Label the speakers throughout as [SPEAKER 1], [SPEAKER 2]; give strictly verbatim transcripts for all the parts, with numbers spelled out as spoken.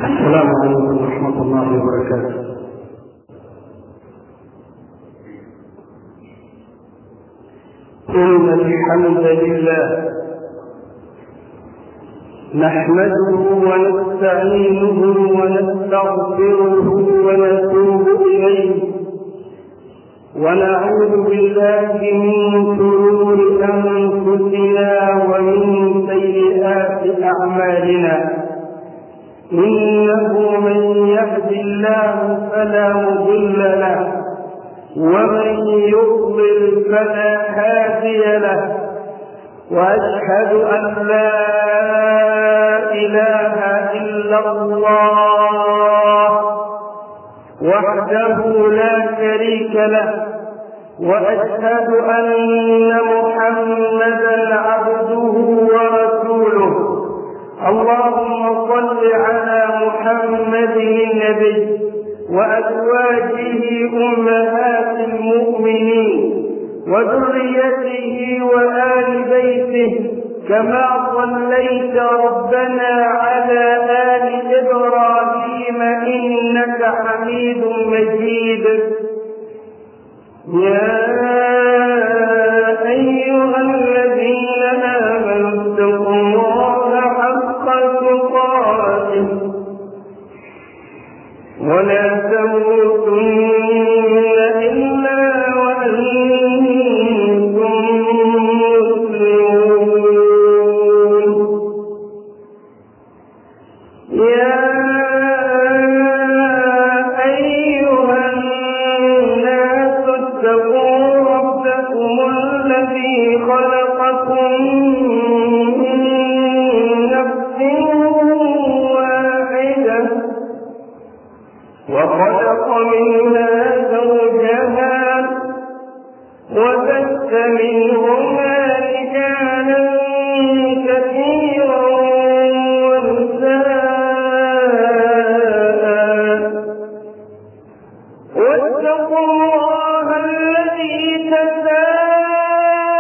[SPEAKER 1] السلام عليكم ورحمة الله وبركاته. إن الحمد لله نحمده ونستعينه ونستغفره ونتوب إليه ونعوذ بالله من شرور أنفسنا ومن سيئات أعمالنا. إنه من يهد الله فلا مضل له ومن يضلل فلا هادي له، وأشهد أن لا إله إلا الله وحده لا شريك له، وأشهد أن محمدا عبده ورسوله. اللهم صل على محمد النبي وأزواجه أمهات المؤمنين وذريته وآل بيته كما صليت ربنا على آل إبراهيم إنك حميد مجيد. يا أيها الذين آمنوا اتقوا الله حق تقاته ولا تموتن إلا وأنتم مسلمون. يا أيها الناس اتقوا ربكم الذي خلقكم من نفس واحدة وخلق منها زوجها وبث منهما رجالا كثيرا ونساء، واتقوا الله الذي تساءلون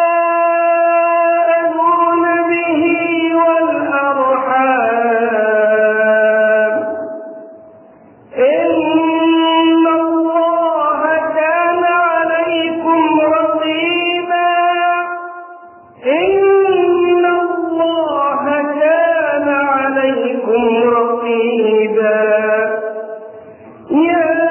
[SPEAKER 1] به والأرحام إن الله كان عليكم رقيبا. إن الله كان عليكم رقيبا. يا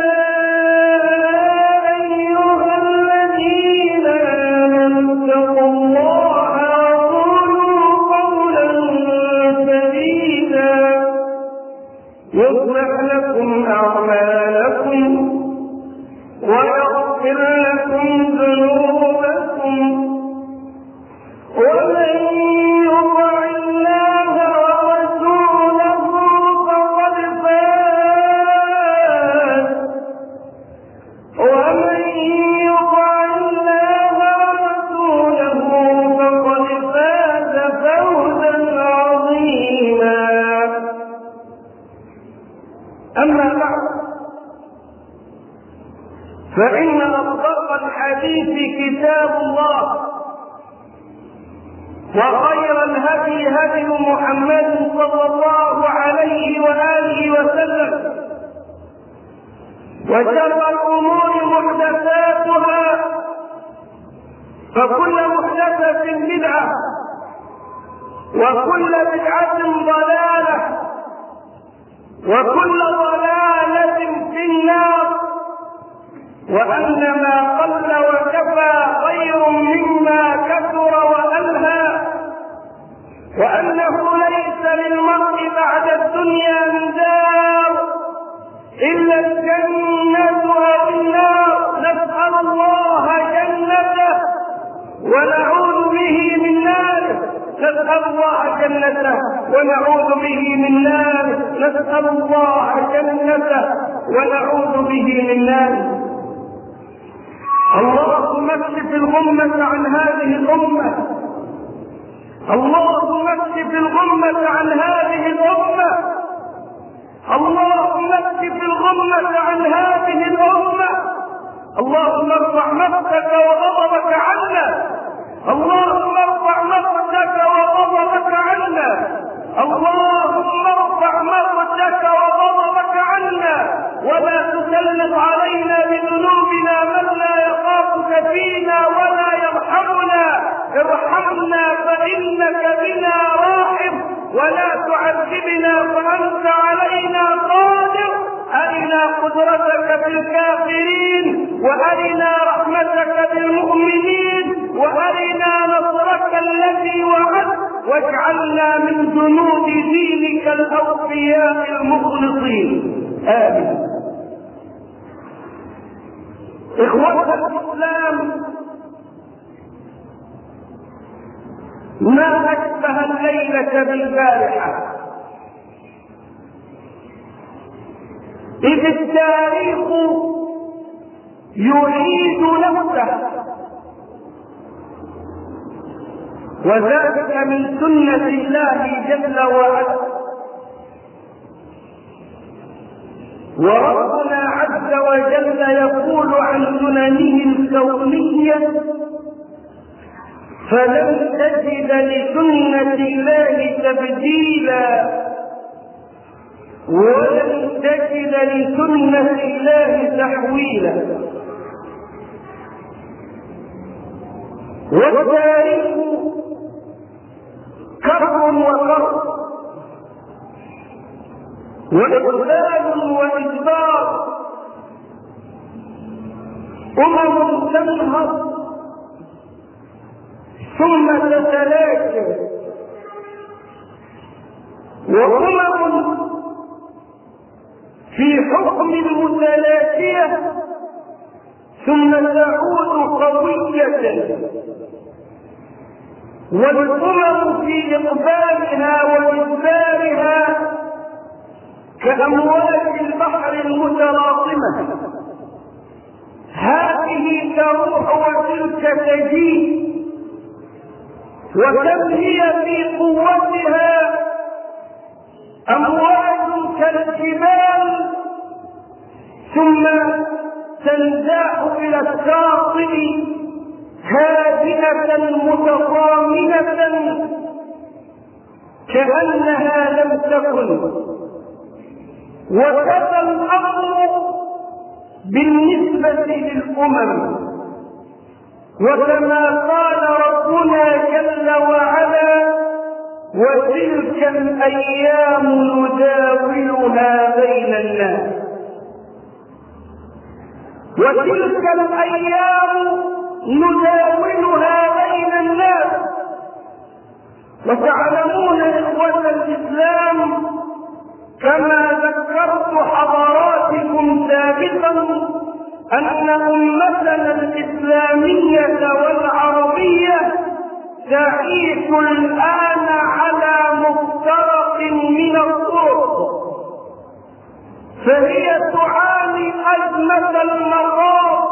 [SPEAKER 1] أيها الذين آمنوا اتقوا الله وقولوا قولا سديدا يصلح لكم أعمالكم ويغفر لكم ذنوبكم، ومن يطع الله ورسوله فقد فاز ومن يطع الله ورسوله فقد فاز فوزا عظيما. أما بعد، فإن أصدق الحديث كتاب الله، وخير الهدي هدي محمد صلى الله عليه وآله وسلم، وشر الأمور محدثاتها، فكل محدثة بدعة وكل بدعة ضلالة وكل ضلالة في النار، وأن ما قل وكفى خير مما كثر وألهى، وأنه ليس للمرء بعد الدنيا من دار إلا الجنة أو النار. نسأل الله جنته ونعوذ به من ناره. نسأل الله جنته ونعوذ به من ناره. نسأل الله جنته ونعوذ به من ناره. اللهم اكشف الغمة عن هذه الأمة. اللهم اكشف الغمة عن هذه الأمة. اللهم اكشف الغمة عن هذه الأمة. اللهم ارفع مقتك وغضبك عنا. اللهم ارفع مقتك وغضبك عنا. اللهم ارفع مقتك وغضبك إنك بنا راحم ولا تعذبنا فأنت علينا قادر. أرنا قدرتك بالكافرين وأرنا رحمتك بالمؤمنين وأرنا نصرك الذي وعدت واجعلنا من جنود دينك الأوفياء المخلصين. آمين. إخوة الإسلام، ما أشبه الليلة بالبارحة، إذ التاريخ يعيد نفسه، وذلك من سنة الله جل وعلا. وربنا عز وجل يقول عن سننه الكونية: فلن تجد لسنة الله تبديلا ولن تجد لسنة الله تحويلا. والتاريخ كر وكر وإقبال وإدبار، أمم تنهض ثم تتلاشى، وأمم في حكم المتلاشية ثم تعود قوية، والأمم في إقبالها وإدبارها كأمواج البحر المتلاطمة، هذه تروح وتلك تجيء. وكم هي في قوتها أمواج كالجبال ثم تنزاح إلى الشاطئ هادئة متطامنة كأنها لم تكن. وكذا الأمر بالنسبة للأمم، وكما قال ربنا جل وعلا: وتلك الأيام نداولها بين الناس. وتلك الأيام نداولها بين الناس. وتعلمون إخوة الإسلام كما ذكرت حضراتكم سابقا أن أمتنا الإسلامية والعربية تعيش الآن على مفترق من الطرق، فهي تعاني أزمة المرض،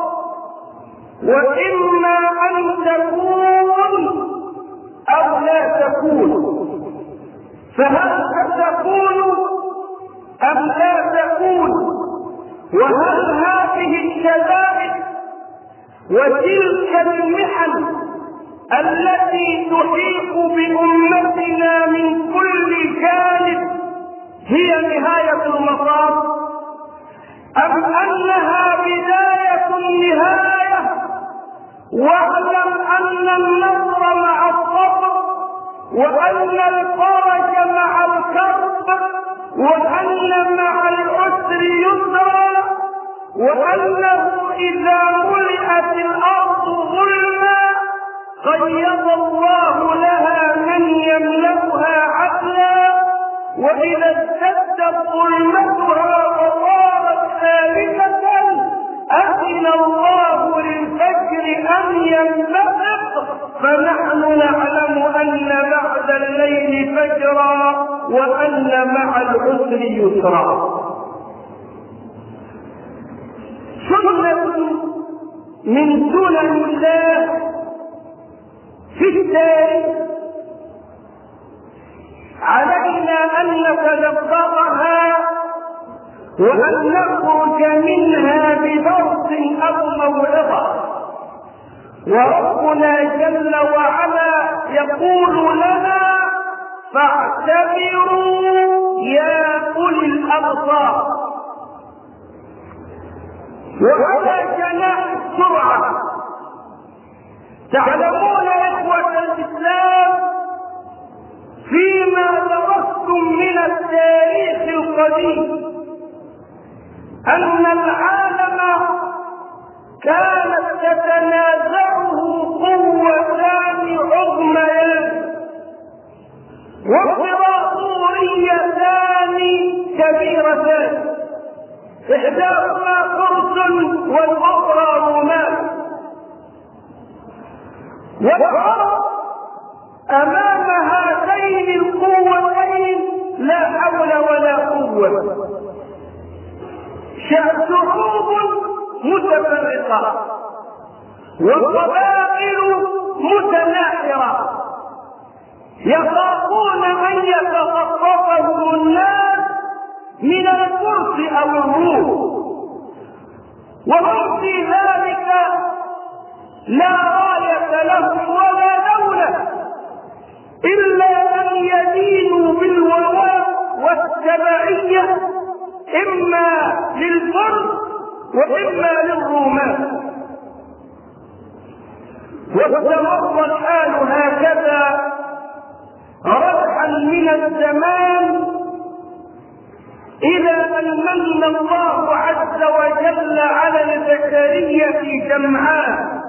[SPEAKER 1] وإما أن تكون أو لا تكون. فهل ستكون أم لا تكون؟ وهل هذه الشدائد وتلك المحن التي تحيط بأمتنا من كل جانب هي نهاية المطاف، أم أنها بداية النهاية؟ واعلم أن النصر مع الصبر، وأن الفرج مع الكرب، وأن مع العسر يسرا، وأنه إذا ملئت الأرض ظلما قيض الله لها من يملأها عدلا، وإذا ازدادت ظلمتها وصارت ثابتة أذن الله للفجر أن ينبثق. فنحن نعلم أن بعد الليل فجرا وأن مع العسر يسرا. سنة من سنن الله في التاريخ علينا أن نتدبرها وأن نخرج منها بدرس أو موعظة. وربنا جل وعلا يقول لنا: فاعتبروا يا أولي الأبصار. وعلى جناح السرعة، تعلمون إخوة الإسلام فيما درستم من التاريخ القديم أن العالم كانت تتنازعه قوتان عظميان وامبراطوريتان كبيرتان، إحداهما فرس والأخرى رومان، والعرب أمام هاتين القوتين لا حول ولا قوة، شعوب متفرقة وقبائل متناحرة يخافون أن يتخطفهم الناس من الفرس أو الروم، وهم في ذلك لا غاية لهم ولا دولة إلا أن يدينوا بالولاء والتبعية إما للفرس وإما للرومان. واستمر الحال هكذا ربحا من الزمان إلى أن من الله عز وجل على البشرية جمعاء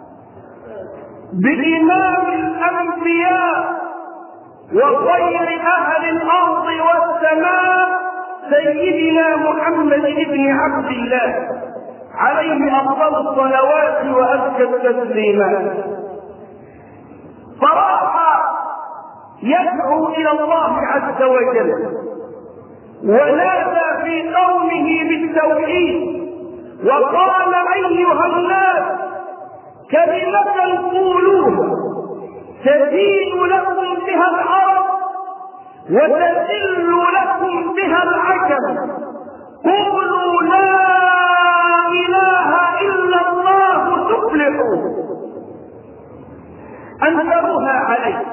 [SPEAKER 1] بإمام الأنبياء وخير أهل الأرض والسماء سيدنا محمد بن عبد الله عليه أفضل الصلوات وأزكى التسليمات، فراح يدعو إلى الله عز وجل ونادى في قومه بالتوحيد وقال: أيها الناس، كلمة قولوها تزين لكم بها العرب وتذل لكم بها العجم، قولوا لا إله إلا الله تفلحوا. أنكروها عليه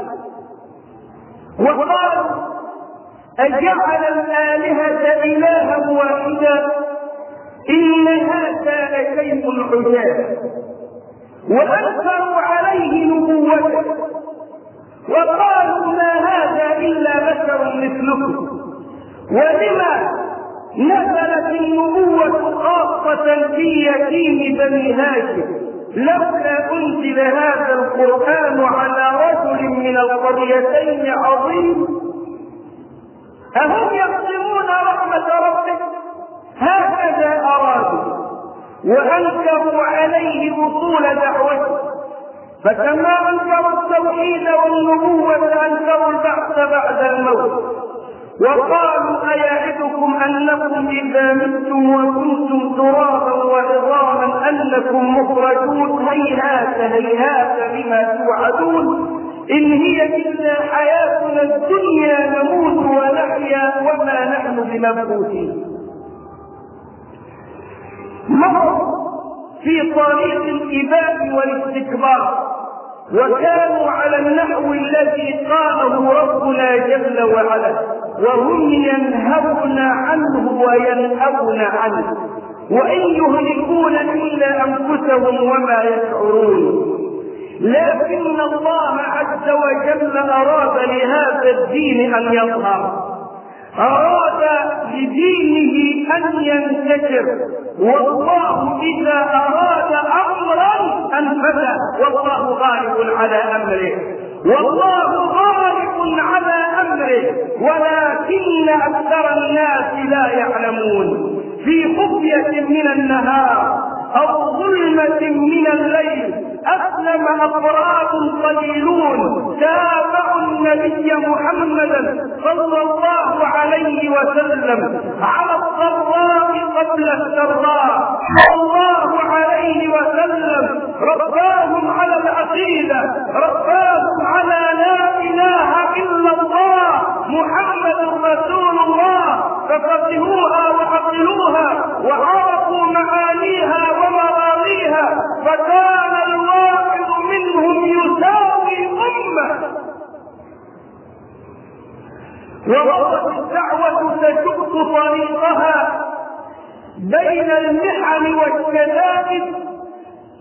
[SPEAKER 1] وقالوا: أجعل الآلهة إلها واحدا إن هذا لشيء عجاب، وأنكروا عليه نبوته وقالوا: ما هذا إلا بشر مثلكم، ولما نزلت النبوة خاصة في يتيم بني هاشم، لولا أنزل هذا القرآن على رجل من القريتين عظيم. أهم يقسمون رحمة ربك؟ هكذا أرادوا، وأنكروا عليه بطول دعوته، فكما أنكروا التوحيد والنبوة أنكروا البعث بعد الموت، وقالوا: أيعدكم أنكم إذا متم وكنتم ترابا وعظاما أنكم مخرجون؟ هيهات هيهات لما توعدون، إن هي إلا حياتنا الدنيا نموت ونحيا وما نحن بمبعوثين. مروا في طريق الإباء والاستكبار، وكانوا على النحو الذي قاله ربنا جل وعلا، وهم ينهون عنه وينأون عنه، وإن يهلكون إلا أنفسهم وما يشعرون. لكن الله عز وجل أراد لهذا الدين أن يظهر، أراد لدينه أن ينتشر، والله إذا أراد أمرا أنفذه، والله غالب على أمره، والله غالب على أمره، ولكن أكثر الناس لا يعلمون. في خفية من النهار أو ظلمة من الليل أسلم أفراد قليلون تابعوا النبي محمدا صلى الله عليه وسلم على الضراء قبل السراء، صلى الله عليه وسلم رباهم على العقيدة، رباهم على لا إله إلا الله محمد رسول الله، ففقهوها وعقلوها وعرفوا معانيها ومراضيها، فكان الواحد منهم يساوي أمة. وظلت الدعوة تشق طريقها بين المحن والشدائد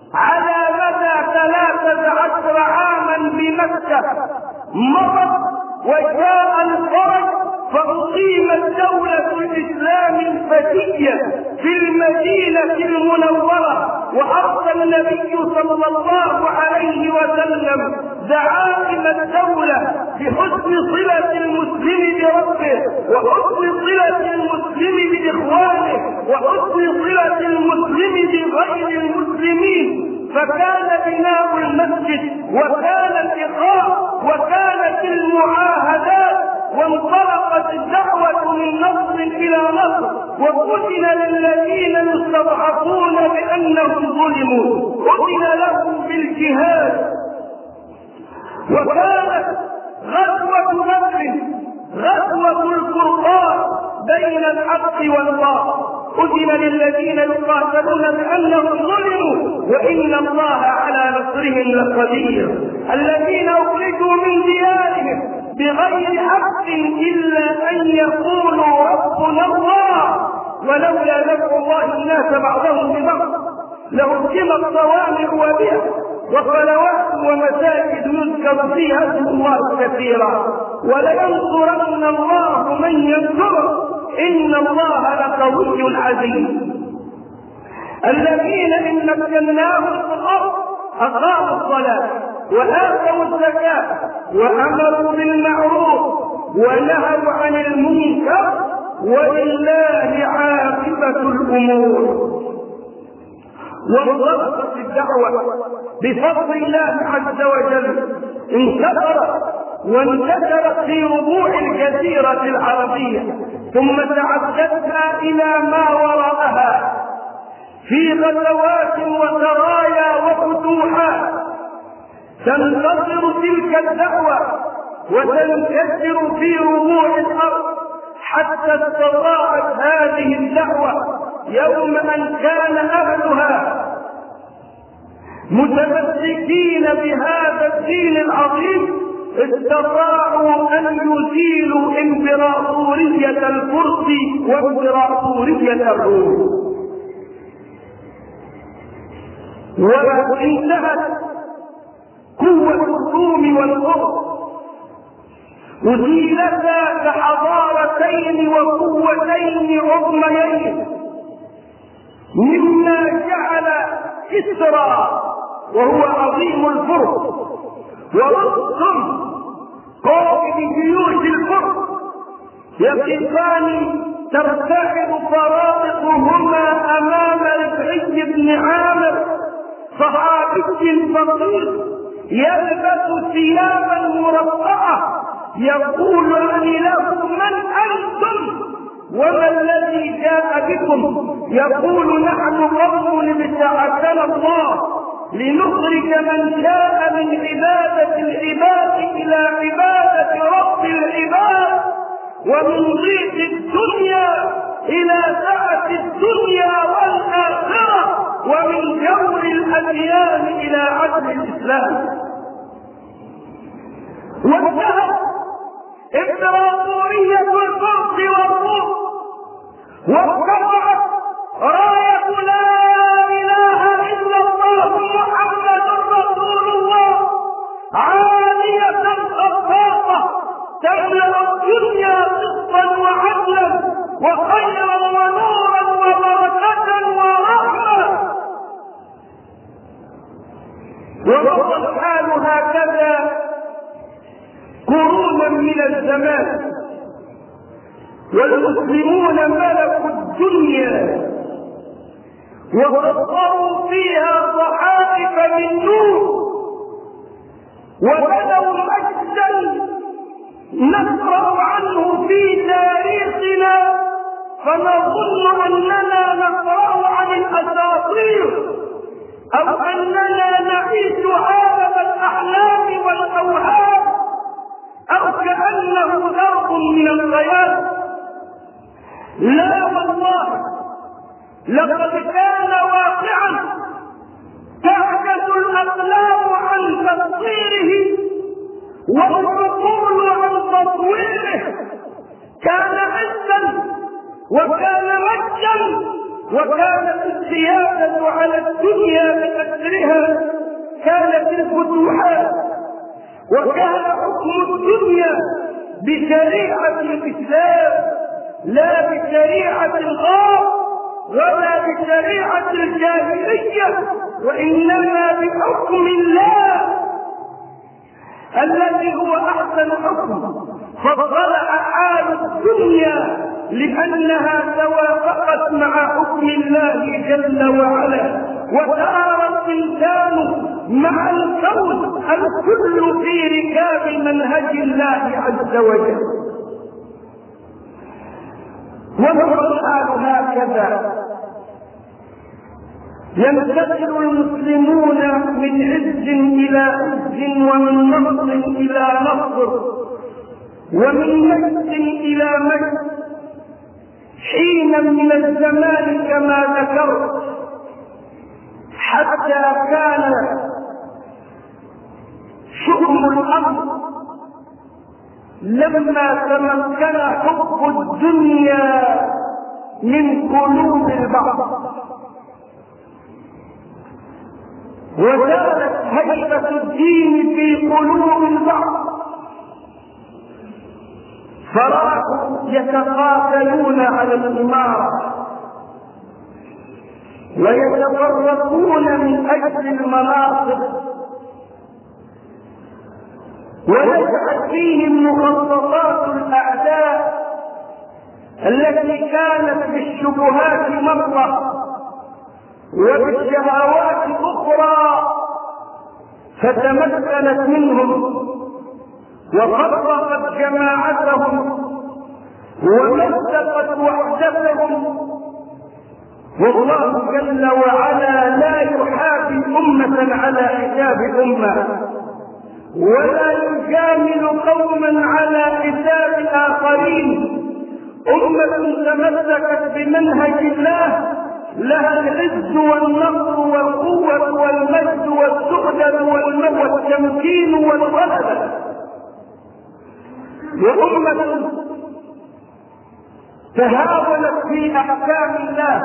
[SPEAKER 1] على مدى ثلاثة عشر عاما بمكة، مضت وجاء الفرج فأقيمت دولة الإسلام الفتية في المدينة المنورة، وأرسل النبي صلى الله عليه وسلم دعائم الدولة بحسن صلة المسلم بربه، وحسن صلة المسلم بإخوانه، وحسن صلة المسلم بغير المسلمين. فكان بناء المسجد وكان الإخاء وكانت المعاهدات، وانطلقت الدعوة من نصر إلى نصر، وقتل للذين يستضعفون بأنهم ظلموا، قتل لهم بالجهاد. وكانت غزوة بدر غزوة الفرقان بين الحق والباطل، أذن للذين يقاتلون بأنهم ظلموا وإن الله على نصرهم لقدير. الذين أخرجوا من ديارهم بغير حق إلا أن يقولوا ربنا الله، ولولا دفع الله الناس بعضهم ببعض لهدمت صوامع وبيع وصلوات ومساجد يذكر فيها اسم الله كثيرا، ولينصرن الله من ينصره إن الله لقوي عزيز. الذين إن مكناهم في الأرض أقاموا الصلاة وآتوا الزكاة وأمروا بالمعروف ونهوا عن المنكر ولله عاقبة الأمور. وانضبطت الدعوة بفضل الله عز وجل، انتشرت وانتشرت في ربوع الجزيرة العربية، ثم تعدتها إلى ما وراءها في غزوات وسرايا وفتوحات. تنتصر تلك الدعوة وتنتشر في ربوع الأرض حتى استطاعت هذه الدعوة يوم أن كان أهلها متمسكين بهذا الدين العظيم استطاعوا أن يزيلوا إمبراطورية الفرس وإمبراطورية الروم، وانتهت قوة الروم والفرس أزيلتا كحضارتين وقوتين عظميين، مما جعل كسرى وهو عظيم الفرس ورستم قائد جيوش الفرس يقفان ترتعد فرائقهما أمام ربعي بن عامر صحابي فقير يلبس ثيابا مرقعة، يقول له من أنتم وما الذي جاء بكم؟ يقول نحن قوم ابتعثنا الله لنخرج من شاء من عبادة العباد إلى عبادة رب العباد، ومن ضيق الدنيا إلى سعة الدنيا والآخرة، ومن جور الأديان إلى عدل الإسلام. وانتهت إمبراطورية الفرس والروم وارتفعت راية لا إله إلا الله محمد رسول الله عالية خفاقة تملأ الدنيا قسطا وعدلا وخيرا ونورا وبركة ورحمة. ووضع الحال هكذا قرونا من الزمان، والمسلمون ملكوا الدنيا وسطروا فيها صحائف من نور، وبنوا مجدا نقرأ عنه في تاريخنا فنظن أننا نقرأ عن الأساطير أو أننا نعيش عالم الأحلام والأوهام أو كأنه درب من الخيال. لا والله، لقد كان واقعا تعجز الأقلام عن تفسيره والعقول عن تطويره. كان عزا وكان مجدا وكانت السيادة على الدنيا بأسرها، كانت الفتوحات وكان حكم الدنيا بشريعة الإسلام لا بشريعة الغار ولا بشريعة الجاهلية، وإنما بحكم الله الذي هو أحسن حكم. فطلع حال الدنيا لأنها توافقت مع حكم الله جل وعلا، وسار الإنسان مع الكون الكل في ركاب منهج الله عز وجل. وهو الحال هكذا ينتقل المسلمون من عز إلى عز، ومن نصر إلى نصر، ومن مجد إلى مجد حينا من الزمان كما ذكرت، حتى كان شؤم الأمر لما تمكن حب الدنيا من قلوب البعض وزالت هيبة الدين في قلوب البعض، فراحوا يتقاتلون على الإمارة ويتفرقون من أجل المناصب، ونجعت فيهم مخططات الأعداء التي كانت بالشبهات مرة وبالشهوات أخرى، فتمكنت منهم وفرقت جماعتهم ومزقت وحدتهم. والله جل وعلا لا يحاسب أمة على حساب أمة، ولا يجامل قوما على حساب آخرين. أمة تمسكت بمنهج الله لها العز والنصر والقوة والمجد والسؤدد والتمكين والغلبة، وأمة تهاونت في أحكام الله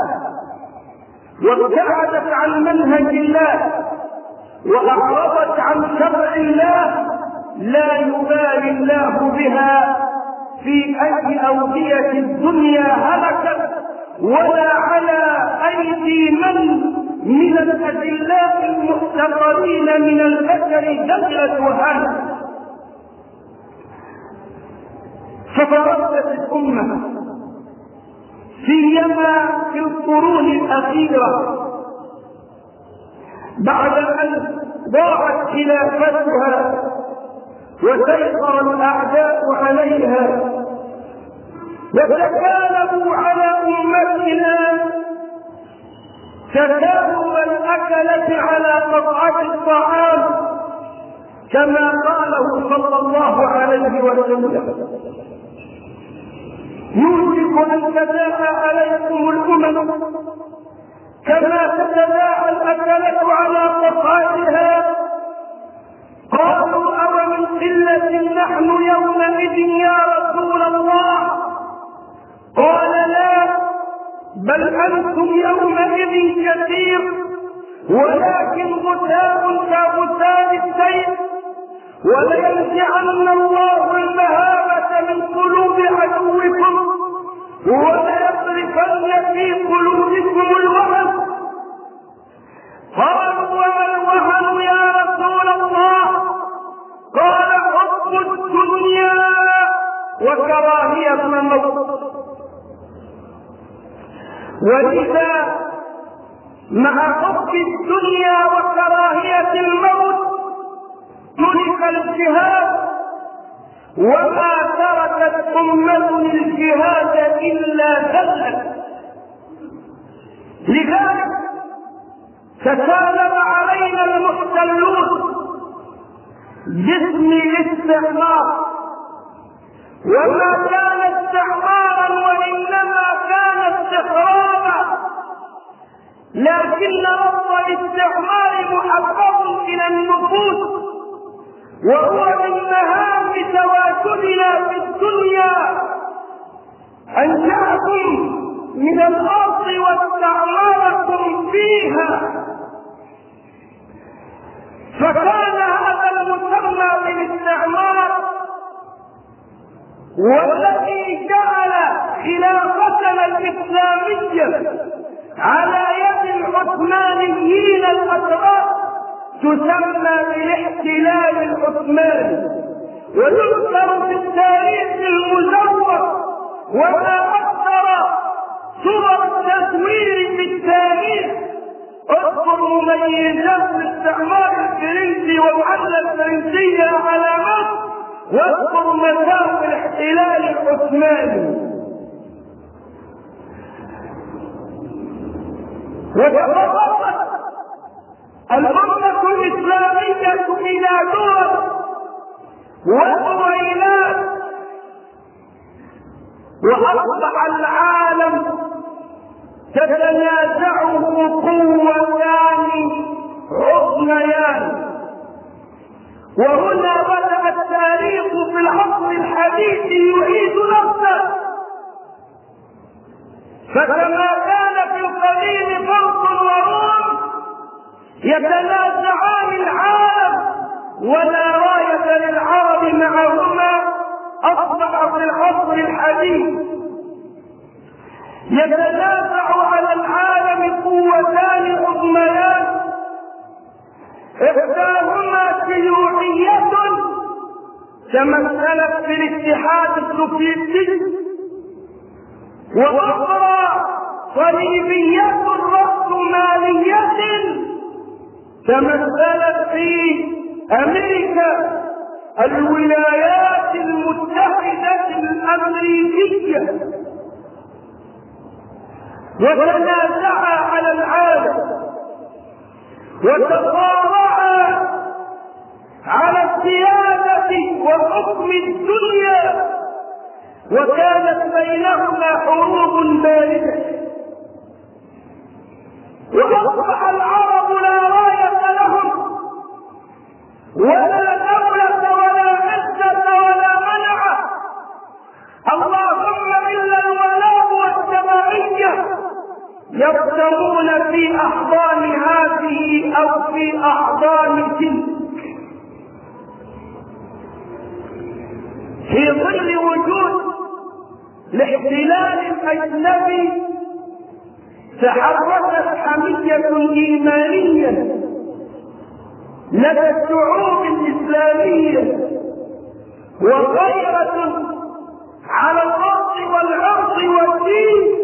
[SPEAKER 1] وابتعدت عن منهج الله وأعرضت عن شرع الله لا يبالي الله بها في أي أودية الدنيا هلكت، ولا على أيدي من من الأدلاء المحتقرين من البشر دخلت وهانت. فتردت الأمة سيما في القرون الأخيرة بعد أن ضاعت خلافتها وسيطر الأعداء عليها وتكالبوا على أمتنا تكالب الأكلة على قطعة الطعام، كما قاله صلى الله عليه وسلم: يوشك أن تداعى عليكم الأمم كما تتداعى الأكلة على قطعتها. قالوا: أو من قلة نحن يومئذ يا رسول الله؟ قال: لا، بل أنتم يومئذ كثير، ولكن غثاء كغثاء السيل، ولينزعن الله المهابة من قلوب عدوكم وليقذفن في قلوبكم الوهن. قالوا: وما الوهن يا رسول الله؟ قال: حب الدنيا وكراهية الموت. ولذا مع حب الدنيا وكراهية الموت ترك الجهاد، وما تركت أمة الجهاد إلا ذلت. لذلك تسالب علينا المحتلون باسم الاستعمار، وما كان استعمارا وإنما كان استخرابا، لكن لفظ الاستعمار محبب إلى النفوس، وهو من مهام تواجدنا في الدنيا أنشأكم من الأرض واستعمركم فيها. فكان هذا المسمى بالاستعمار والذي جعل خلافتنا الإسلامية على يد العثمانيين الأتراك تسمى بالاحتلال العثماني، ويذكر في التاريخ المزور وما أكثر صور التزوير في التاريخ. اذكر مميزات الاستعمار الفرنسي والحملة الفرنسية على مصر، واذكر مساوئ الاحتلال العثماني. وتفرقت الأمة الإسلامية إلى دول وطويلات، وأصبح العالم تتنازعه قوتان عظميان. وهنا بدأ التاريخ في العصر الحديث يعيد نفسه، فكما كان في القديم فرس وروم يتنازعان العالم ولا راية للعرب معهما، أصبح في العصر الحديث يتنازع على العالم قوتان عظميان، إحداهما شيوعية تمثلت في الاتحاد السوفيتي، وأخرى صليبية رأسمالية تمثلت في أمريكا الولايات المتحدة الأمريكية، وتنازعا على العالم وتصارعا على السيادة وحكم الدنيا، وكانت بينهما حروب باردة. وأصبح العرب لا راية لهم ولا دولة ولا عزة ولا منعة، اللهم إلا الولاء والتبعية، يقدمون في أحضان هذه أو في أحضان تلك. في ظل وجود الاحتلال الأجنبي تحركت حمية إيمانية لدى الشعوب الإسلامية وغيرة على الأرض والعرض والدين،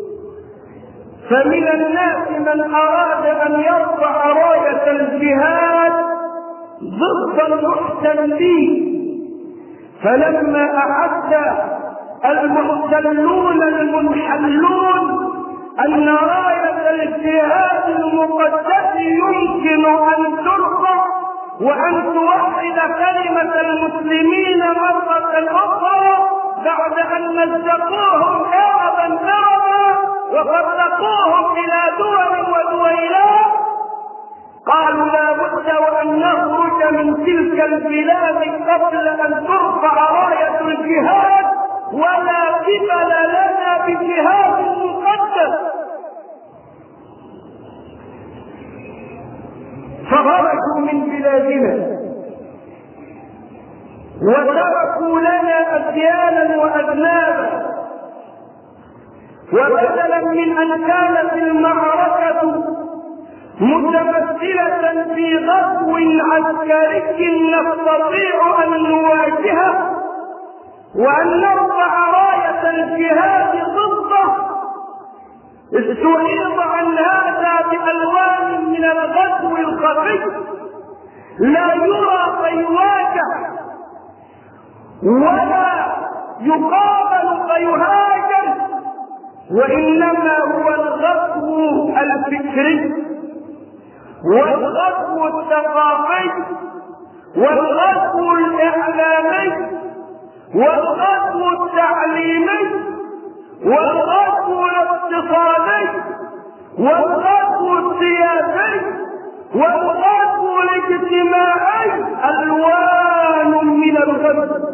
[SPEAKER 1] فمن الناس من أراد أن يرفع راية الجهاد ضد المحتلين، فلما أحس المحتلون المنحلون أن راية الجهاد المقدس يمكن أن ترفع وأن توحد كلمة المسلمين مرة أخرى بعد أن مزقوهم أربا أربا وفرقوهم إلى دول ودويلات، قالوا لا بد وأن نخرج من تلك البلاد قبل أن ترفع راية الجهاد، ولا قبل لنا بجهاد مقدس. فخرجوا من بلادنا وتركوا لنا أديانا وأذنابا، وبدلا من أن كانت المعركة متمثلة في غزو عسكري نستطيع أن نواجهه وأن نرفع راية الجهاد ضده، استعيض عن هذا بألوان من الغزو الخفي لا يرى فيواجه ولا يقابل فيهاجم، وإنما هو الغزو الفكري والغزو الثقافي والغزو الإعلامي والغزو التعليمي والغزو الاقتصادي والغزو السياسي والغزو الاجتماعي، ألوان من الغزو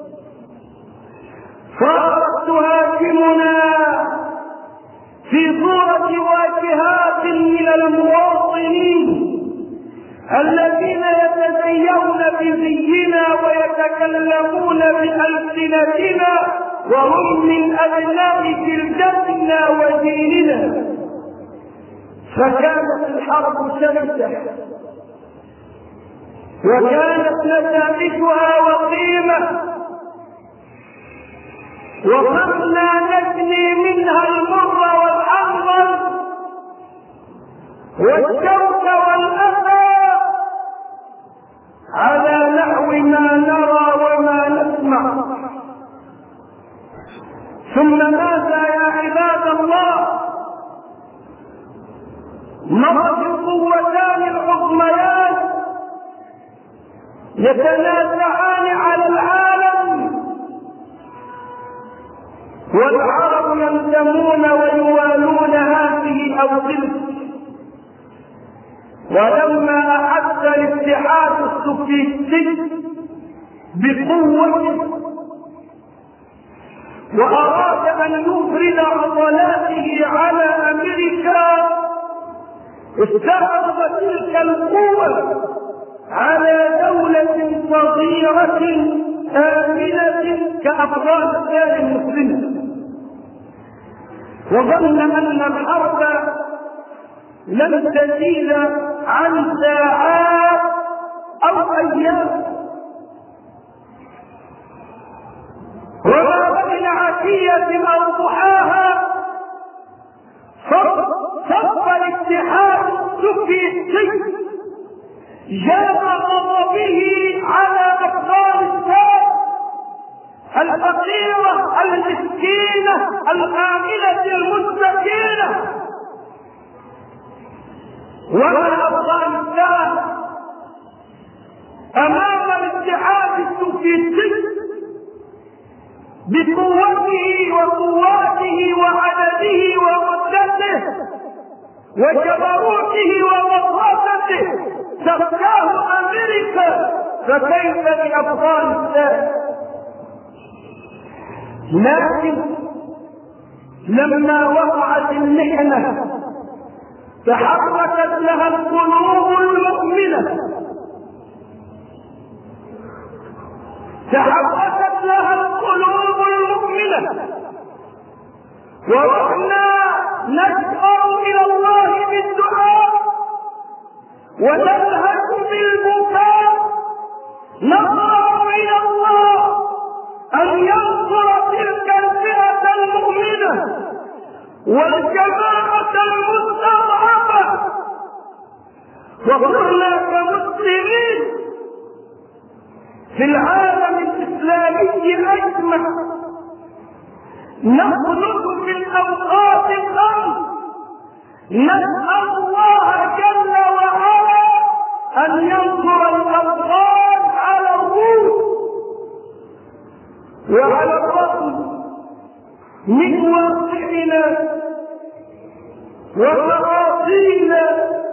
[SPEAKER 1] صارت تهاجمنا في صورة واجهات من المواطنين الذين ويتزينون بزينا ويتكلمون بألسنتنا وهم من أبناء جلدتنا وديننا. فكانت الحرب شرسة وكانت نتائجها وخيمة، وصرنا نجني منها المر والحنظل والشوك والأذى على نحو ما نرى وما نسمع. ثم ماذا يا عباد الله؟ مرت القوتان العظميان يتنازعان على العالم، والعرب ينتمون ويوالون هذه أو تلك. ولما أحس الاتحاد السوفيتي بقوته وأراد أن يفرد عضلاته على أمريكا، استعرض تلك القوة على دولة صغيرة آمنة كأفغانستان المسلمة، وظن أن الحرب لن تزيد عن ساعات أو أيام. وما بين عشية أو ضحاها صف الاتحاد السوفيتي جاء غضبه على أفغانستان الفقيرة المسكينة الآمنة المستكينة. وما أفغانستان أمام الاتحاد السوفيتي بقوته وقواته وعدده ومدته وجبروته ووطاته تفكاه أمريكا، فكيف بأفغانستان؟ لكن لما وقعت المحنة تحركت لها القلوب المؤمنة، تحركت لها القلوب المؤمنة، ورحنا نسأل إلى الله بالدعاء ونلهج بالبكاء، نضرع إلى الله أن ينصر تلك الفئة المؤمنة والجماعة المستضعفة. وصرنا كمسلمين في العالم الإسلامي أجمع نخلص في الأوقات الخمس نسأل الله جل وعلا أن ينصر الأفغان على الروس وعلى الرسل من واقعنا ومعاصينا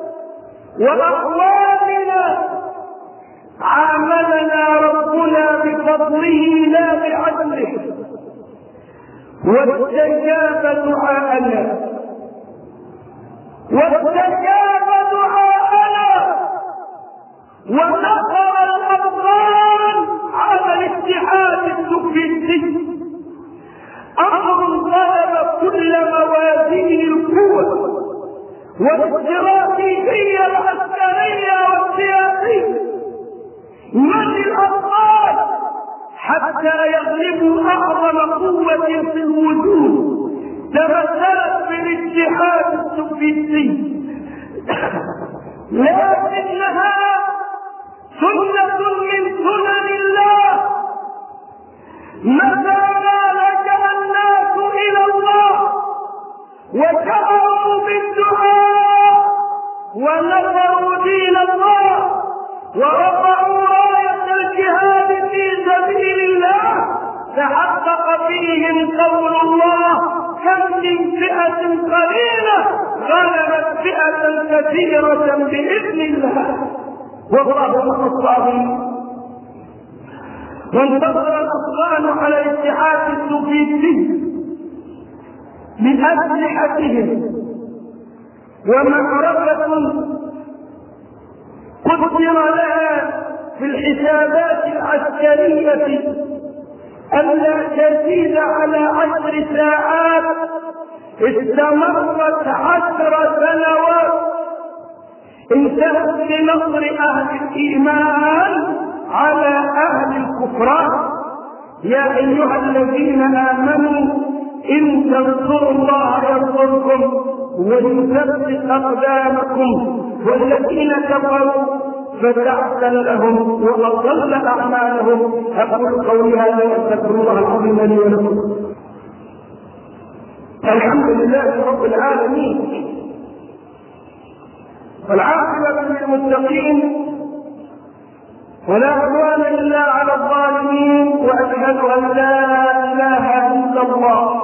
[SPEAKER 1] وأحوالنا. عاملنا ربنا بفضله لا بعدله، واستجاب دعاءنا واستجاب دعاءنا ونصر الأفغان على الاتحاد السوفيتي. أمر غلب كل موازين القوة والاستراتيجية العسكرية والسياسية. من الأفغان حتى يغلبوا أعظم قوة في الوجود تمثلت بالاتحاد السوفيتي، لكنها سنة من سنن الله. متى ما لجأ الناس إلى الله وجأروا بالدعاء ونصروا دين الله ورفعوا راية الجهاد في سبيل الله، تحقق فيهم قول الله: كم من فئة قليلة غلبت فئة كثيرة بإذن الله والله مع الصابرين. وانتصر الأفغان على الاتحاد السوفيتي بأسلحتهم، ومعركة قدر لها في الحسابات العسكرية ألا تزيد على عشر ساعات استمرت عشر سنوات انتهت بنصر أهل الإيمان على أهل الكفران. يا أيها الذين آمنوا إن تنصروا الله ينصركم ويثبت أقدامكم والذين كفروا فتعسا لهم وأضل أعمالهم. أقول قولي هذا وأستغفر الله العظيم لي ولكم. الحمد لله رب العالمين والعاقبة للمتقين ولا عدوان إلا على الظالمين. وأشهد أن لا إله إلا الله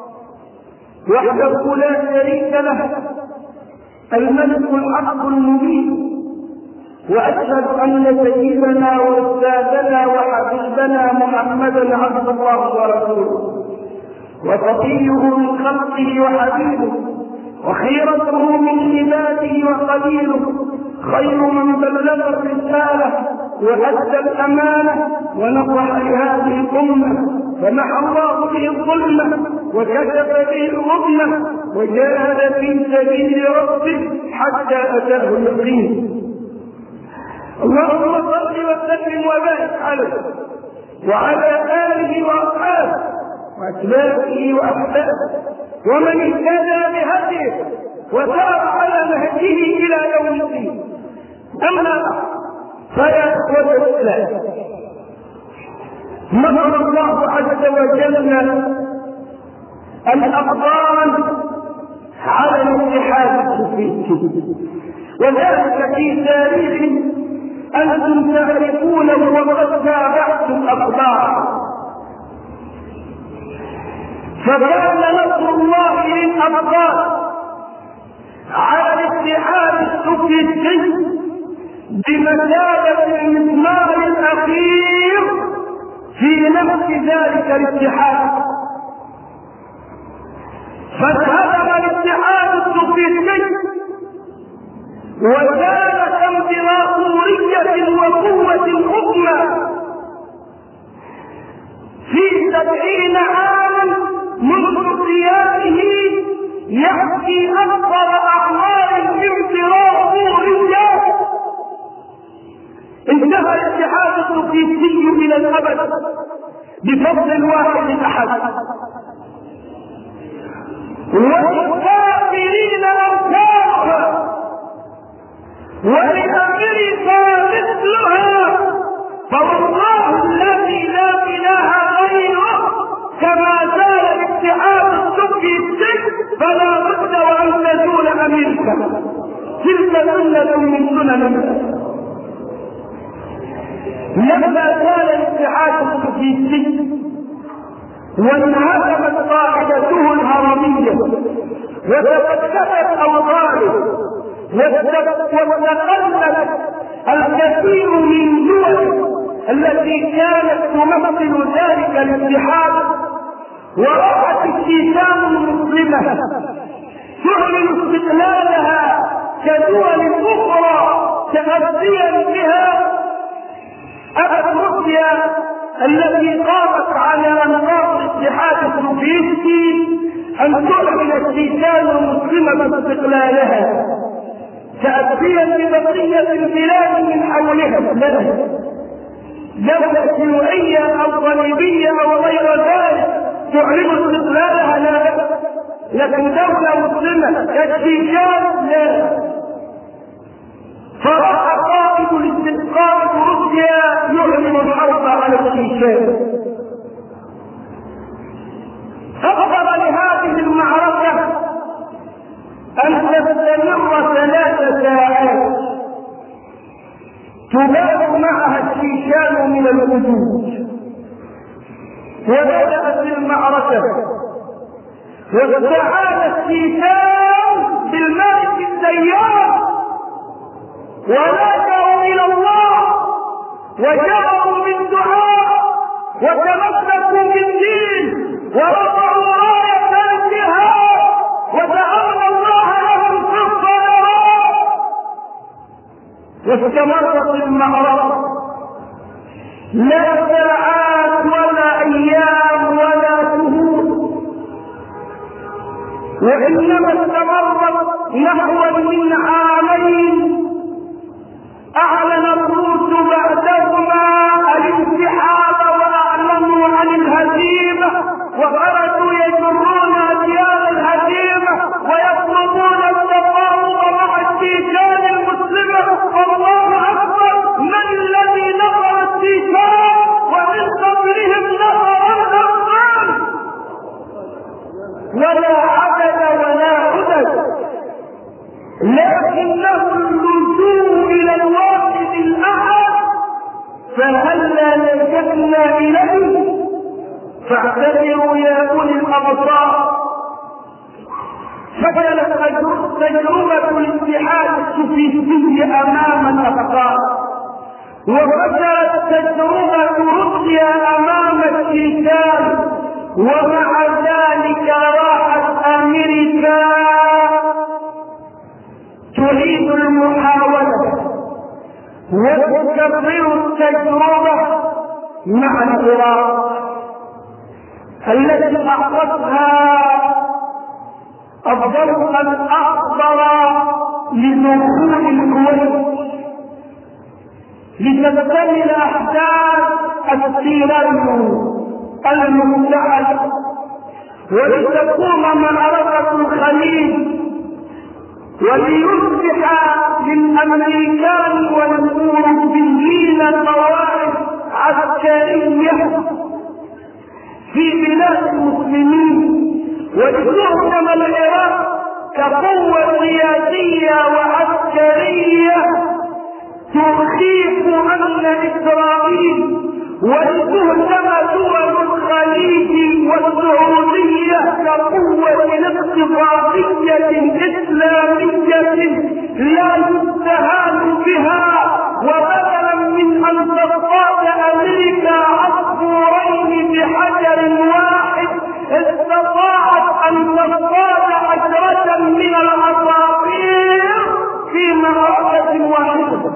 [SPEAKER 1] وحده لا شريك له الملك الحق المبين. وأشهد أن سيدنا وأستاذنا وحبيبنا محمدا عبد الله ورسوله وصفيه من خلقه وحبيبه وخيرته من عباده وقليله، خير من بلغ الرسالة وأدى الأمانة ونصح لهذه الأمة فمحى الله به الظلمة وكشف به الغمة وجاهد في سبيل ربه حتى أتاه اليقين. اللهم صل وسلم وبارك عليه وعلى آله وأصحابه وأتباعه وأحبابه ومن اهتدى بهديه وسار على نهجه إلى يوم الدين. أما فيا إخوة الإسلام، نصر الله عز وجل الأقدار على الاتحاد السوفيتي، وذلك في تاريخ أنتم تعرفونه وقد تابعتم الأخبار. فكان نصر الله للأبطال على الاتحاد السوفيتي بمثابة المسمار الأخير في نفس ذلك الاتحاد. فانهدم الاتحاد السوفيتي وكانت امبراطورية وقوة عظمى في سبعين عاما منذ قيامه يحكي أكبر أعمال الامبراطورية. انتهى الاتحاد السوفيتي إلى الأبد بفضل واحد أحد، والكافرين أمثالها ولأمريكا مثلها. فوالله الذي لا إله غيره كما زال الاتحاد السوفيتي فلا بد وأن تزول أمريكا. تلك سنة من سنن الله. لما زال الاتحاد السوفيتي وانهزمت قاعدته الهرمية وتفككت أوضاعه واستقلت الكثير من دول التي كانت تمثل ذلك الاتحاد، ورأت الشيشان المسلمة تعلن استقلالها كدول أخرى تأذيا بها. أبت روسيا التي قامت على أنقاض الاتحاد السوفيتي أن تعلن الشيشان المسلمة استقلالها تأذيا ببقية البلاد من حولها. دولة شيوعية أو صليبية أو غير ذلك تعلن استقلالها لا بأس، لكن دولة مسلمة كالشيشان لا. فرأى قائد الاستقلال روسيا يعلن الحرب على الشيشان. أقدر لهذه المعركة أن تستمر ثلاث ساعات تباد معها الشيشان من الوجود. وبدأت المعركة واستعان الشيشان بالملك السيار ولجأوا إلى الله وجاءوا بالدعاء وتمسكوا بالدين ورفعوا راية الجهاد ودعونا الله لهم في الصلوات. واستمرت المعركة لا ساعات ولا ايام ولا شهور، وانما استمرت نحو من عامين. اعلن الروس بعدهما الانسحاب واعلنوا عن الهزيمه، وخرجوا يجرون اديان الهزيمه ويطلبون التفاوض مع التيجان المسلمه. الله اكبر، من الذي نصر التيجان ومن قبلهم نصر الافغان؟ ولا عدد ولا عدد، لكنه اللجوء الى الواحد الاحد. فهلا لجأنا اليه؟ فاعتبروا يا اولي الابصار. فشلت تجربه الاتحاد السوفيتي امام الافكار، وفشلت تجربه روسيا امام التيتان، ومع ذلك راحت امريكا تريد المحاولة وتكرر التجربة مع العراق التي أعطتها الضوء الأخضر لدخول الكويت لتكتمل أحداث السيناريو المفتعل، ولتقوم معركة الخليج، وليصبح للامريكان والاوروبيين قواعد عسكريه في بلاد المسلمين، ولتهزم العراق كقوه سياسيه وعسكريه تخيف امن اسرائيل، ولتهزم دول الخليج والسعوديه كقوه اقتصاديه اسلاميه لا يستهان بها. وبدلا من ان تصطاد امريكا عصفورين بحجر واحد، استطاعت ان تصطاد عشره من العصافير في معركه واحده.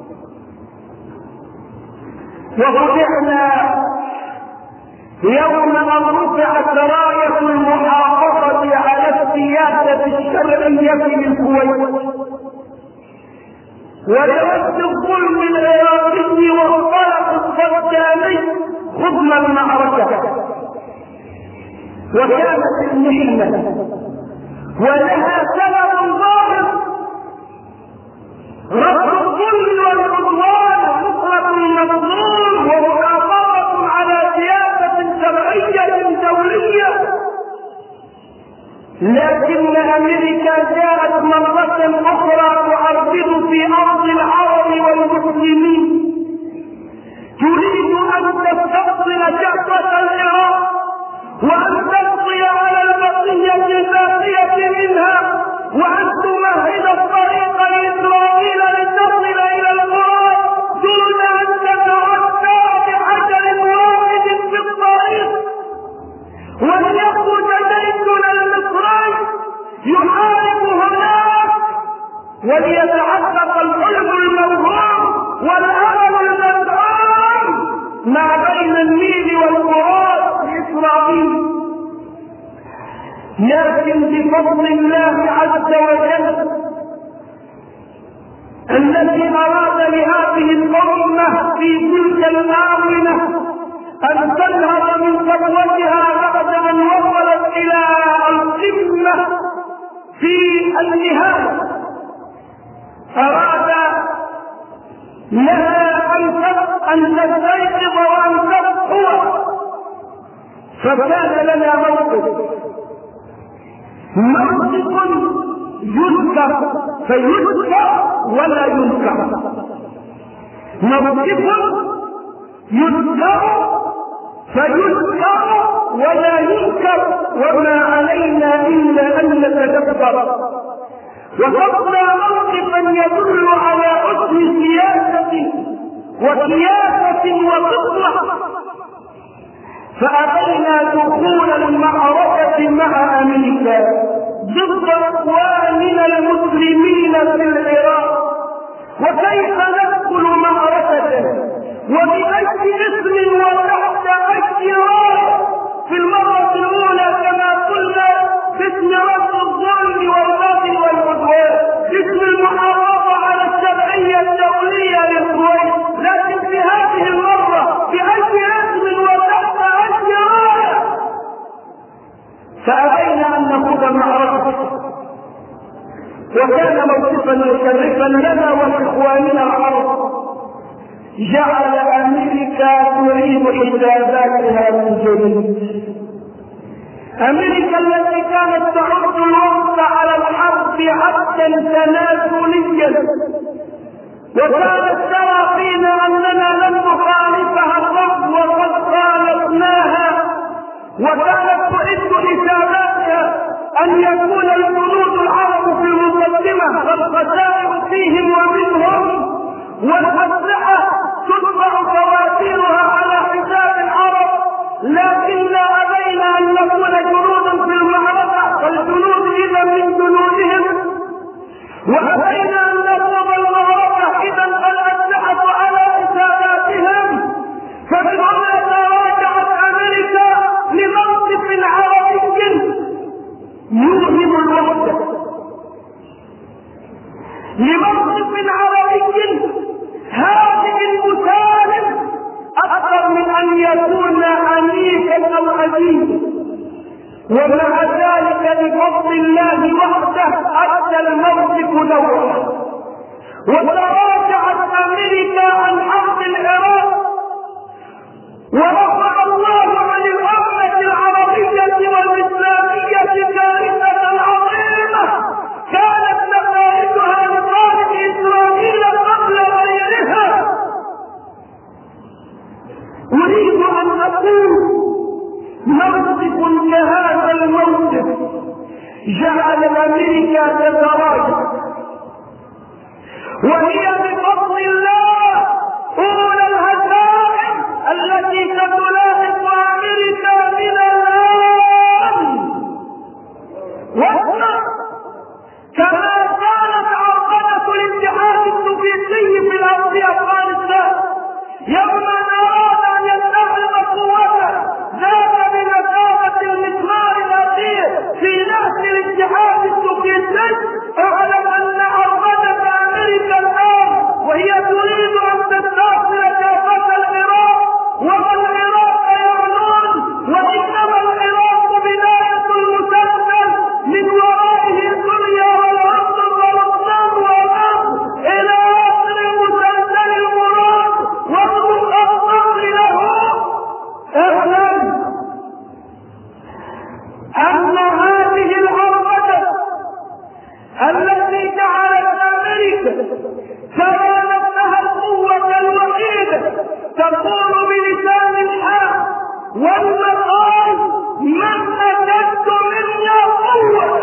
[SPEAKER 1] وفرحنا يوم ان رفعت رايه المحافظه على السياسه الشرعيه للكويت ولرد الظلم العراقي والطرف الصدامي خضم المعركه. وكانت المحنه ولها سبب ظاهر، رفض الظلم والعدوان، نصرة المظلوم، ومحافظة على سياسة شرعية دولية. لكن امريكا جاءت مرة اخرى تعرض في ارض العرب والمسلمين، تريد ان تستبطل شعبة العراق وان تقضي على البقية الباقية منها، وان تمهد الطريق لاسرائيل لتصل الى القرى دون ان تتعدى بحجر واحد في الطريق، وليخرج جيشنا المصري يحارب هناك وليتحقق الحلم الموهوم والامل المزعوم ما بين النيل والفرات لاسرائيل. لكن بفضل الله عز وجل الذي اراد لهذه الامه في تلك الاونه ان تنهض من قوتها بعد ان وصلت الى القمه في النهايه، اراد لها ان تستيقظ وان تصحو. فكان لنا موقف موقف يذكر فيذكر ولا ينكر، موقف يذكر فيذكر ولا ينكر، وما علينا الا ان نتدبر. وخذنا موقفا يدل على حسن سياسه وسياسه وفطره، فأبينا دخول المعركة مع أمريكا ضد إخواننا المسلمين في العراق. وكيف ندخل معركة وبأي اسم وتحت أي راية. في المرة الأولى كما قلنا باسم رفض الظلم والبغي والعدوان، باسم المحافظة على الشرعية الدولية للكويت، لكن في هذه المرة بأي اسم وتحت أي راية. فأبينا أن نخوض المعركة، وكان موقفا مشرفا لنا ولإخواننا العرب. جعل أمريكا تريد حساباتها من جديد. أمريكا التي كانت تعد الوقت على الحرب عدا تنازليا، وكانت ترى فينا أننا لن نخالفها الرب وقد خالفناها، وكانت تعد حساباتها أن يكون الجنود العرب في المقدمة والخسائر فيهم ومنهم، والأسلحة تدفع فواتيرها على حساب العرب. لكننا أبينا أن نكون جنودا في المعركة والجنود إذا من جنودهم، وأبينا أن نخوض المعركة إذا الأسلحة على حساباتهم. فمن هنا تراجعت أمريكا لموقف عربي يوهم الوحدة، لموقف عربي هذه المسالم أكثر من أن يكون عنيفا أو عزيزا. ومع ذلك بفضل الله وحده أدى الموقف نوعا، وتراجعت أمريكا عن حرب العراق، ورفع الله عن الأمة العربية والإسلامية كارثة عظيمة كانت نتائجها لصالح إسرائيل قبل غيرها. أريد أن أقول موقف كهذا الموقف جعل أمريكا تتراجع، وهي بفضل الله أولى الهزائم التي ستلاحق أمريكا من الآن. واسمع، كما كانت عقبة الاتحاد السوفيتي في الأرض أفغانستان يوم أن أراد أن يستخدم قوته ذات بمثابة المسمار الأخير في نهج الاتحاد السوفيتي، اعلم أن عقبة أمريكا الآن وهي تريد أن تستأصل كافة العراق، وما العراق يعنون، وإنما العراق بداية المسلسل من ورائه الدنيا والأرض والأصنام والأرض إلى آخر مسلسل المراد والمخطط له. اعلم أن هذه العربدة التي جعلت أمريكا ترى نفسها القوة الوحيدة تقول بلسان الحال والمقال من أشد منا قوة.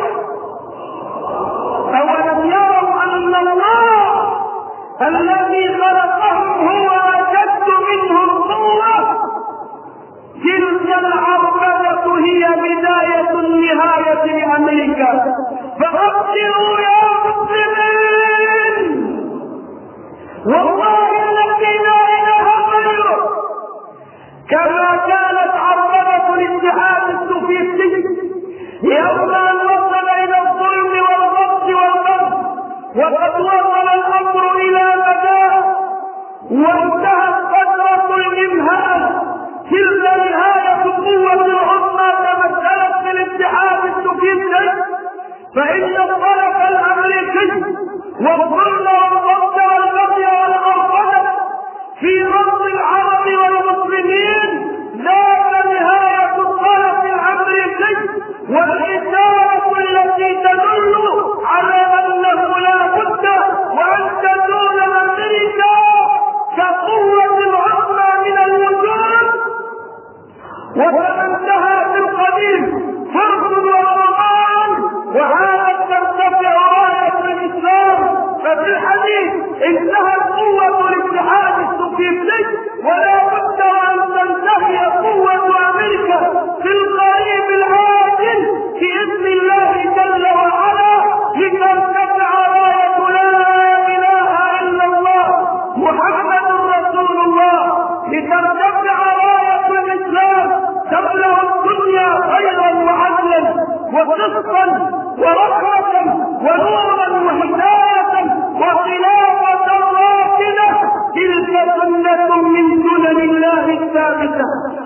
[SPEAKER 1] أولم يروا أن الله الذي خلقهم هو أشد منهم قوة؟ تلك العربدة هي بداية النهاية لأمريكا. فأبشروا يا مسلمين، والله الذي لا إله غيره، كما كانت عربدة الاتحاد السوفيتي يوم أن وصل إلى الظلم والغصب والغصب، وقد وصل الأمر إلى مداه وانتهت فترة الإمهال. تلك نهاية قوة العظمى تمثلت في الاتحاد السوفيتي، فإن الطرف الأمريكي والظلم والغصب والبغي والعربدة في رفض العرب والمسلمين ذات نهاية الطرف الأمريكي، والإشارة التي تدل على أنه لا بد وأن تزول أمريكا كقوة العظمى من الوجود. وكما انتهى في القديم فرق والرمان وعادت ترتفع راية الإسلام، ففي الحديث انتهت قوة الاتحاد السوفيتي، ولا بد أن تنتهي قوة أمريكا في القريب العاجل بإذن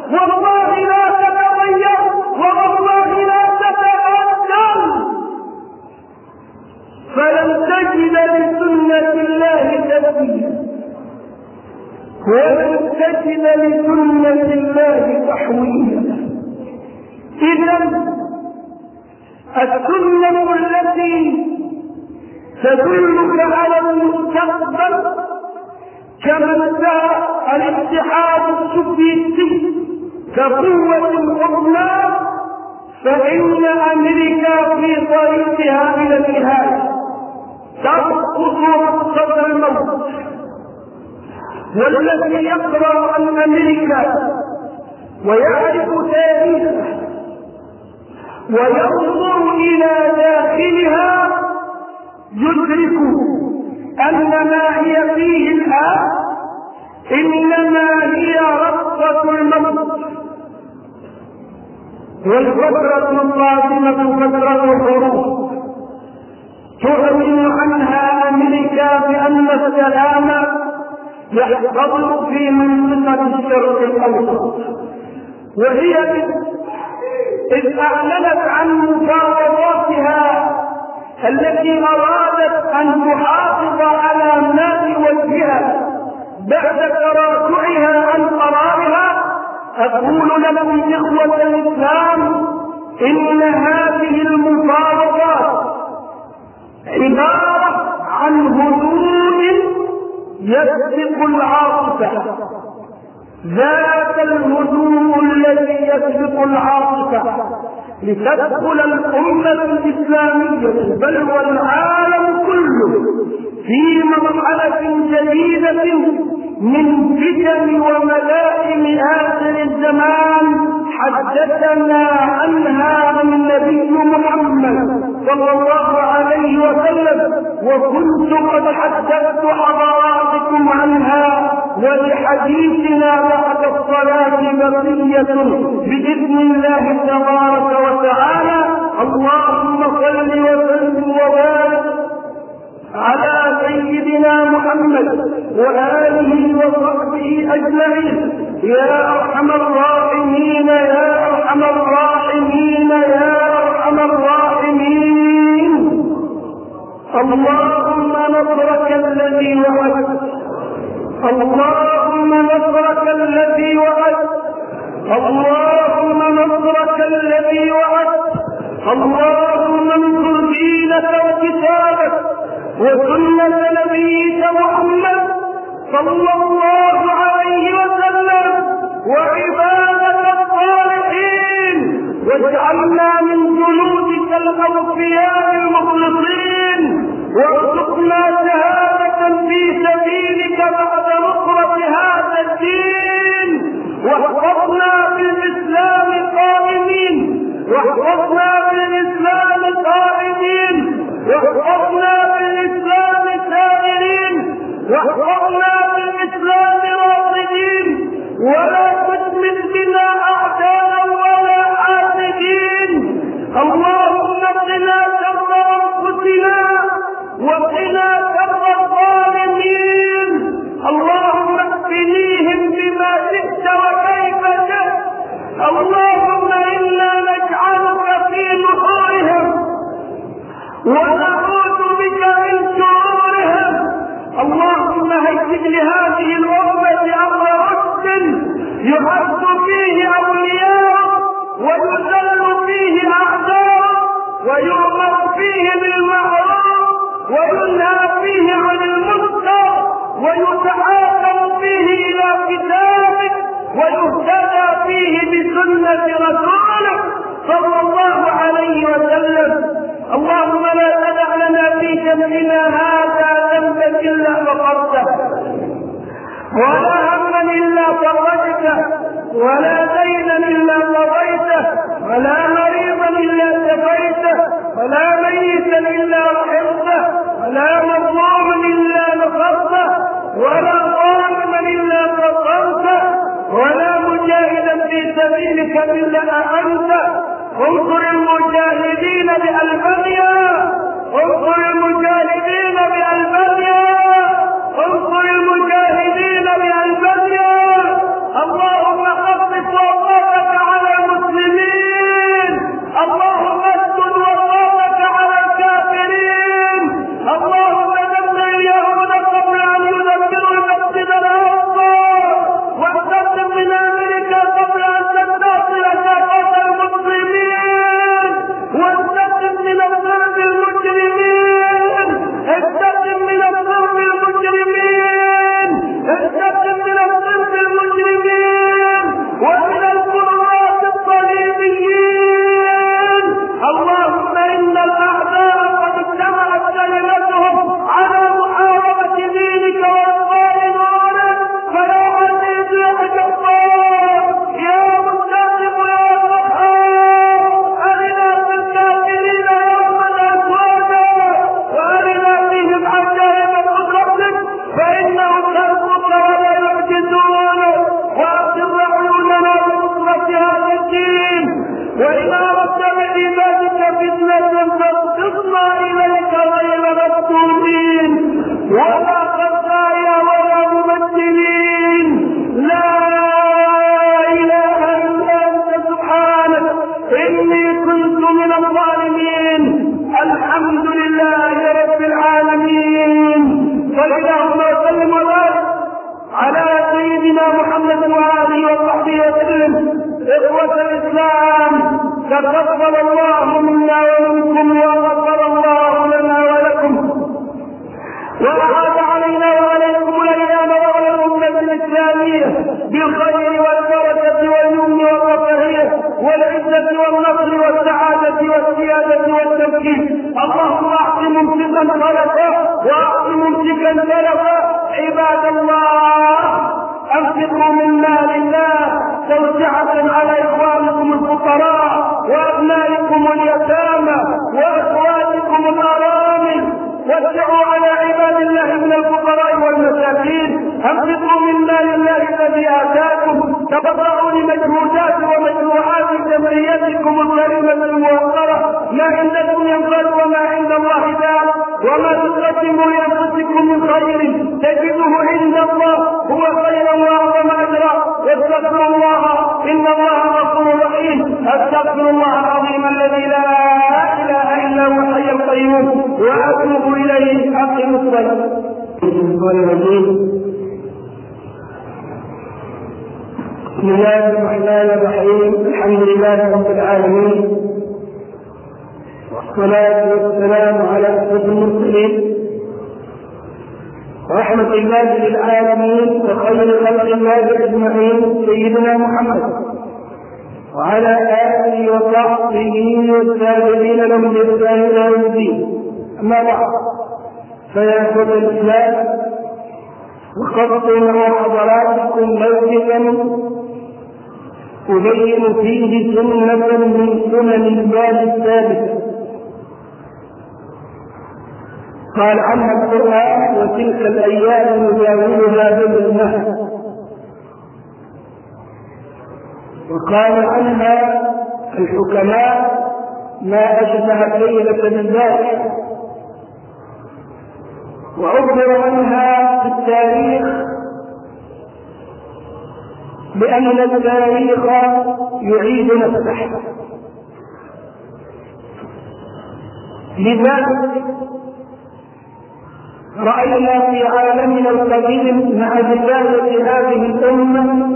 [SPEAKER 1] والله لا تتغير والله لا تتبدل، فلن تجد لسنة الله تبديلا ولن تجد لسنة الله تحويلا. إذا السنة التي تدلك على المستقبل كما ادعى الاتحاد السوفيتي كقوة عظمى، فإن أمريكا في طريقها إلى النهاية ترقص رقصة الموت. والذي يقرأ عن أمريكا ويعرف تاريخها وينظر إلى داخلها يدرك أن ما هي فيه الآن إنما هي رقصة الموت، والفترة القادمة فترة الحروب تعلن عنها أمريكا بأن السلام يحتضر في منطقة الشرق الأوسط، وهي إذ أعلنت عن مفاوضاتها التي أرادت أن تحافظ على ماء وجهها بعد تراجعها عن قرارها. أقول لكم إخوة الإسلام إن هذه المفاوضات عبارة عن هدوء يسبق العاصفة، ذاك الهدوء الذي يسبق العاصفة لتدخل الأمة الإسلامية بل والعالم كله في مرحلة جديدة من فتن وملائم آخر الزمان حدثنا عنها النبي محمد صلى الله عليه وسلم، وكنت قد حدثت حضراتكم عنها، ولحديثنا بعد الصلاة بقية بإذن الله تبارك وتعالى. اللهم صل وسلم وبارك على سيدنا محمد وآله وصحبه أجمعين. يا أرحم الراحمين يا أرحم الراحمين يا أرحم الراحمين. اللهم نصرك الذي وعدت، اللهم نصرك الذي وعدت، اللهم نصرك الذي وعدت، اللهم انصر دينك وكتابك وسنة نبيك محمد صلى الله عليه وسلم وعبادك الصالحين، واجعلنا من جنودك الأوفياء المخلصين، وارزقنا شهادة في سبيلك بعد نصرة هذا الدين، واحفظنا بالإسلام قائمين، واحفظنا بالإسلام قائمين، واحفظنا بالإسلام سائرين، واحفظنا بالإسلام راصدين، ولا تشمت بنا أعداء ولا حاسدين. اللهم قنا شر أنفسنا وقنا شر الظالمين، اللهم اكفنيهم بما شئت وكيف شئت. اللهم إنا نجعلك في نحورهم ونعوذ بك من شرورهم. اللهم هيئ لهذه الأمة أمر رشد يعز فيه أولياء ويذل فيه أعداء، ويؤمر فيه بالمعروف وينهى فيه عن المنكر، ويتحاكم فيه إلى كتابك، ويهتدى فيه بسنة رسولك صلى الله عليه وسلم. اللهم لا تدع لنا في جمعنا هذا ذنبا إلا غفرته، ولا هما إلا فرجته، ولا دينا إلا قضيته، ولا مريضا إلا شفيته، ولا ميتا إلا رحمته، ولا مظلوما إلا نصرته، ولا ظالما إلا نصرته، ولا مجاهدا في سبيلك إلا أعنته. انصر المجاهدين بألبانيا، انصر المجاهدين بألبانيا، انصر المجاهدين بألبانيا. اللهم خفف تقبل الله منا ومنكم وغفر الله لنا ولكم وأعاد علينا وعليكم الأيام والأمة الإسلامية بالخير والبركة واليمن والرفاهية والعزة والنصر والسعادة والسيادة والتمكين. اللهم أعط ممسكا خلقا وأعط ممسكا سلفا. عباد الله أنفقوا من مال الله توسعة على إخوانكم الفقراء وأبنائكم اليتامى وأخواتكم الأرامل. وسعوا على عباد الله من الفقراء والمساكين. أنفقوا من مال الله الذي آتاكم. تبرعوا لمجهودات ومشروعات جمعيتكم الكريمة الموقرة. ما عندكم ينفد وما عند الله دار. وما تقدموا لأنفسكم من خير تجده عند الله هو خيرا وأعظم أجرا. واستغفروا الله إن الله غفور رحيم. أستغفر الله العظيم الذي لا إله إلا هو الحي القيوم وأتوب إليه. أقم الصلاة. بسم الله الرحمن الرحيم. الحمد لله رب العالمين والصلاة والسلام على أشرف المرسلين ورحمة الله للعالمين وخير خلق الله أجمعين سيدنا محمد وعلى آله وصحبه والتابعين لهم بإحسان إلى يوم الدين. أما بعد، فيا إخوة الإسلام، وقفت مع حضراتكم موقفا أبين فيه سنة من سنن الله الثابتة قال عنها القرآن: وتلك الأيام نداولها بين الناس. وقال عنها الحكماء: ما أشبه الليلة بالبارحة. وعبر عنها في التاريخ بأن التاريخ يعيد نفسه. لذلك رأينا في عالمنا القديم مع بداية هذه الأمة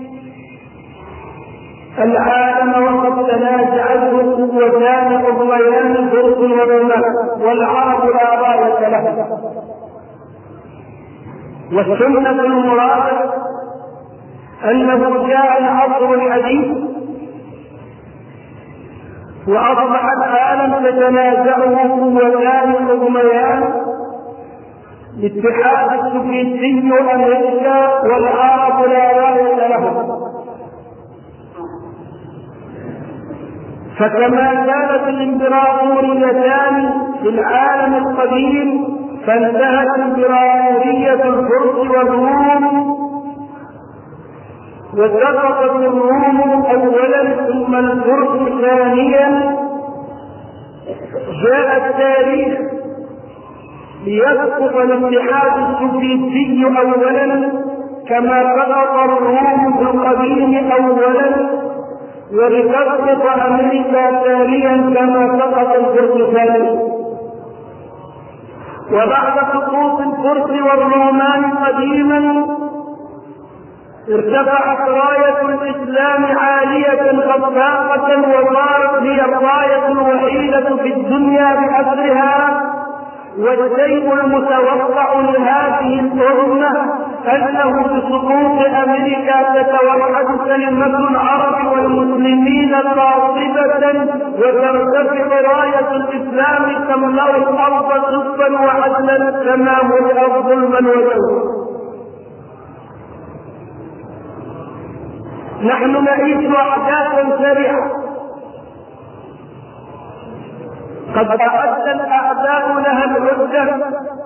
[SPEAKER 1] العالم وقد تنازعته قوتان عظميان فرس ورومان والعرب لا راية له. والسنة المراد أنه جاء العصر الحديث وأصبح العالم تتنازعه قوتان عظميان الاتحاد السوفيتي وأمريكا والعرب لا راية لهم. فكما كانت الامبراطوريتان في العالم القديم فانتهت امبراطورية الفرس والروم وسقطت الروم أولا ثم الفرس ثانيا. جاء التاريخ ليسقط الاتحاد السوفيتي أولا كما سقط الروم في القديم أولا، ولتسقط أمريكا ثانيا كما سقط الفرس ثانيا. وبعد سقوط الفرس والرومان قديما ارتفعت راية الإسلام عالية خفاقة وصارت هي الراية الوحيدة في الدنيا بأسرها. والشيء المتوقع لهذه الأمة أنه بسقوط أمريكا تتوحد كلمة العرب والمسلمين قاطبة وترتفع راية الإسلام تملأ الأرض صفا وعدلا كما ملأت ظلما وجورا. نحن نعيش أحداثا سريعة قد أعد الأعداء لها العدة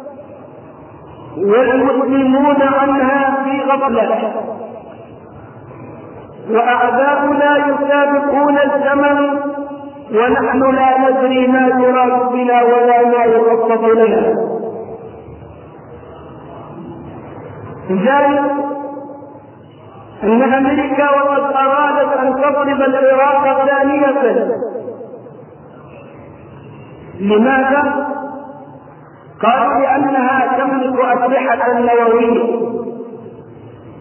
[SPEAKER 1] والمسلمون عنها في غفلة، وأعداؤنا يسابقون الزمن ونحن لا ندري ما يراد بنا ولا ما يخطط لنا. لذلك أن أمريكا وقد أرادت أن تضرب العراق ثانية. لماذا؟ قالوا لأنها تملك أسلحة نووية.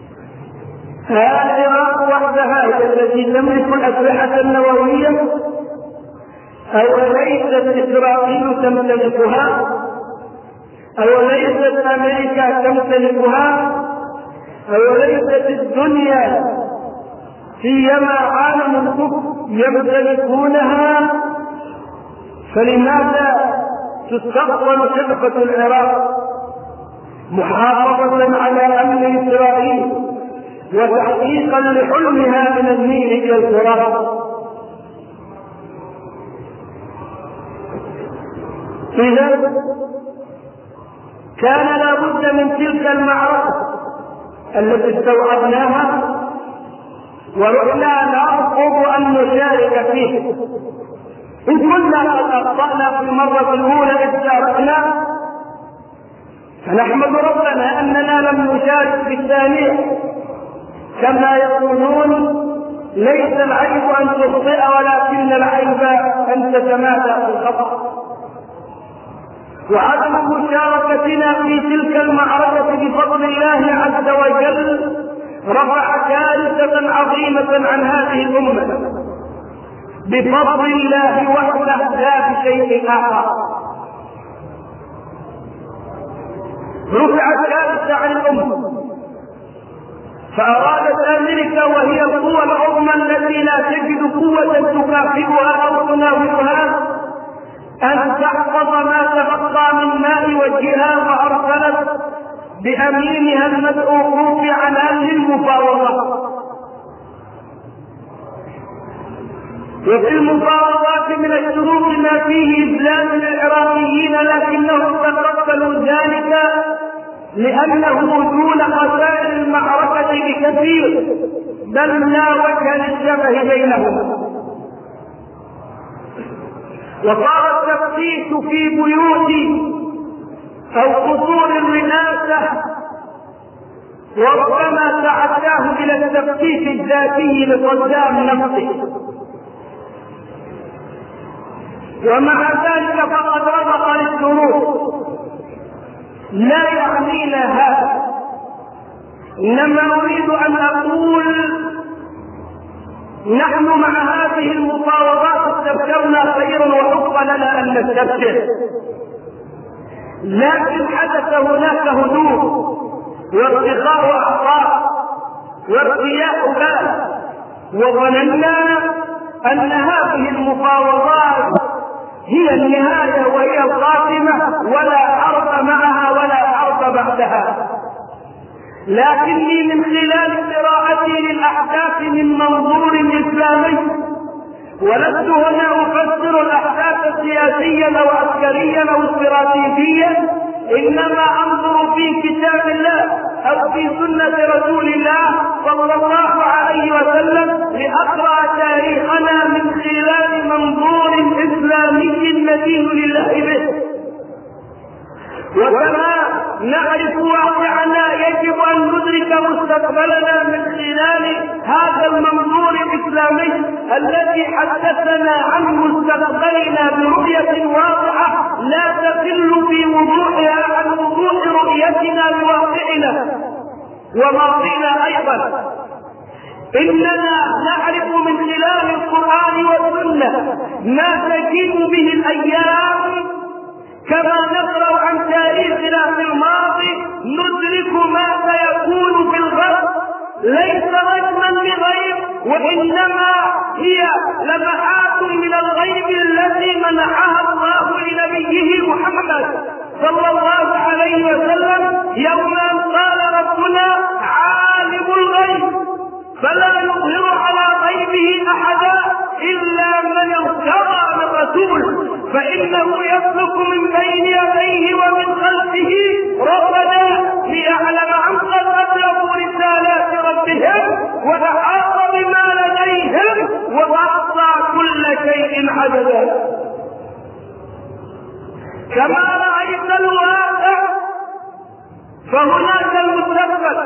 [SPEAKER 1] العراق وحدها التي تملك الأسلحة النووية أوليست إسرائيل تمتلكها؟ أوليست أمريكا تمتلكها؟ أوليست الدنيا سيما عالم الكفر يمتلكونها؟ فلماذا تستقبل شرفة العراق محافظة على أمن إسرائيل وتحقيقا لحلمها من النيل إلى الفرات؟ إذا كان لا بد من تلك المعركة التي استوعبناها ورحنا نرفض أن نشارك فيه. إن كنا قد أخطأنا في المرة الأولى إذ شاركنا فنحمد ربنا أننا لم نشارك في الثانية. كما يقولون ليس العيب أن تخطئ ولكن العيب أن تتمادى في الخطأ. وعدم مشاركتنا في تلك المعركة بفضل الله عز وجل رفع كارثة عظيمة عن هذه الأمة بفضل الله وحده لا بشيء آخر. رفع كارثة عن الأمة فأرادت أمريكا وهي القوى العظمى التي لا تجد قوة تكافئها أو تناولها أن تحفظ ما تبقى من ماء وجهها، وأرسلت بأمينها المدعو عن أهل المفاوضات. وفي المفاوضات من الشروط ما فيه إذلال للعراقيين، لكنهم تقبلوا ذلك لأنه دون خسائر المعركة بكثير، بل لا وجه للشبه بينهم. وصار التفتيش في بيوت أو قصور الرئاسة وربما تعداه إلى التفتيش الذاتي لصدام نفسه. ومع ذلك فقد رفق للشروط. لا يعنينا هذا، إنما أريد أن أقول نحن مع هذه المفاوضات استبشرنا خيرا وحق لنا أن نستبشر، لكن حدث هناك هدوء وارتخاء أعصاب وارتياح بال، وظننا أن هذه المفاوضات هي النهاية وهي الخاتمة ولا حرب معها ولا حرب بعدها. لكني من خلال قراءتي للأحداث من منظور إسلامي، ولست هنا أفسر الأحداث سياسيا أو عسكريا أو استراتيجيا، إنما أنظر في كتاب الله أو في سنة رسول الله صلى الله عليه وسلم لأقرأ تاريخنا من خلال منظور إسلامي ندين لله به. وكما نعرف واقعنا يجب أن ندرك مستقبلنا من خلال هذا المنظور الإسلامي الذي حدثنا عن مستقبلنا برؤية واضحة لا تقل في وضوحها عن وضوح رؤيتنا لواقعنا وماضينا أيضا. إننا نعرف من خلال القرآن والسنة ما تجيب به الأيام، كما نقرأ عن تاريخنا في الماضي ندرك ما سيكون في الغد، ليس رجما بغيب، وإنما هي لمحات من الغيب التي منحها الله لنبيه محمد صلى الله عليه وسلم يوم أن قال ربنا عالم الغيب فلا يظهر على غيبه أحدا إلا من ارتضى من رسول فإنه يسلك من بين يديه ومن خلفه رصدا ليعلم أن قد أبلغوا رسالات ربهم وأحاط بما لديهم وأحصى كل شيء عددا. كما رأيت الواقع فهناك المستقبل.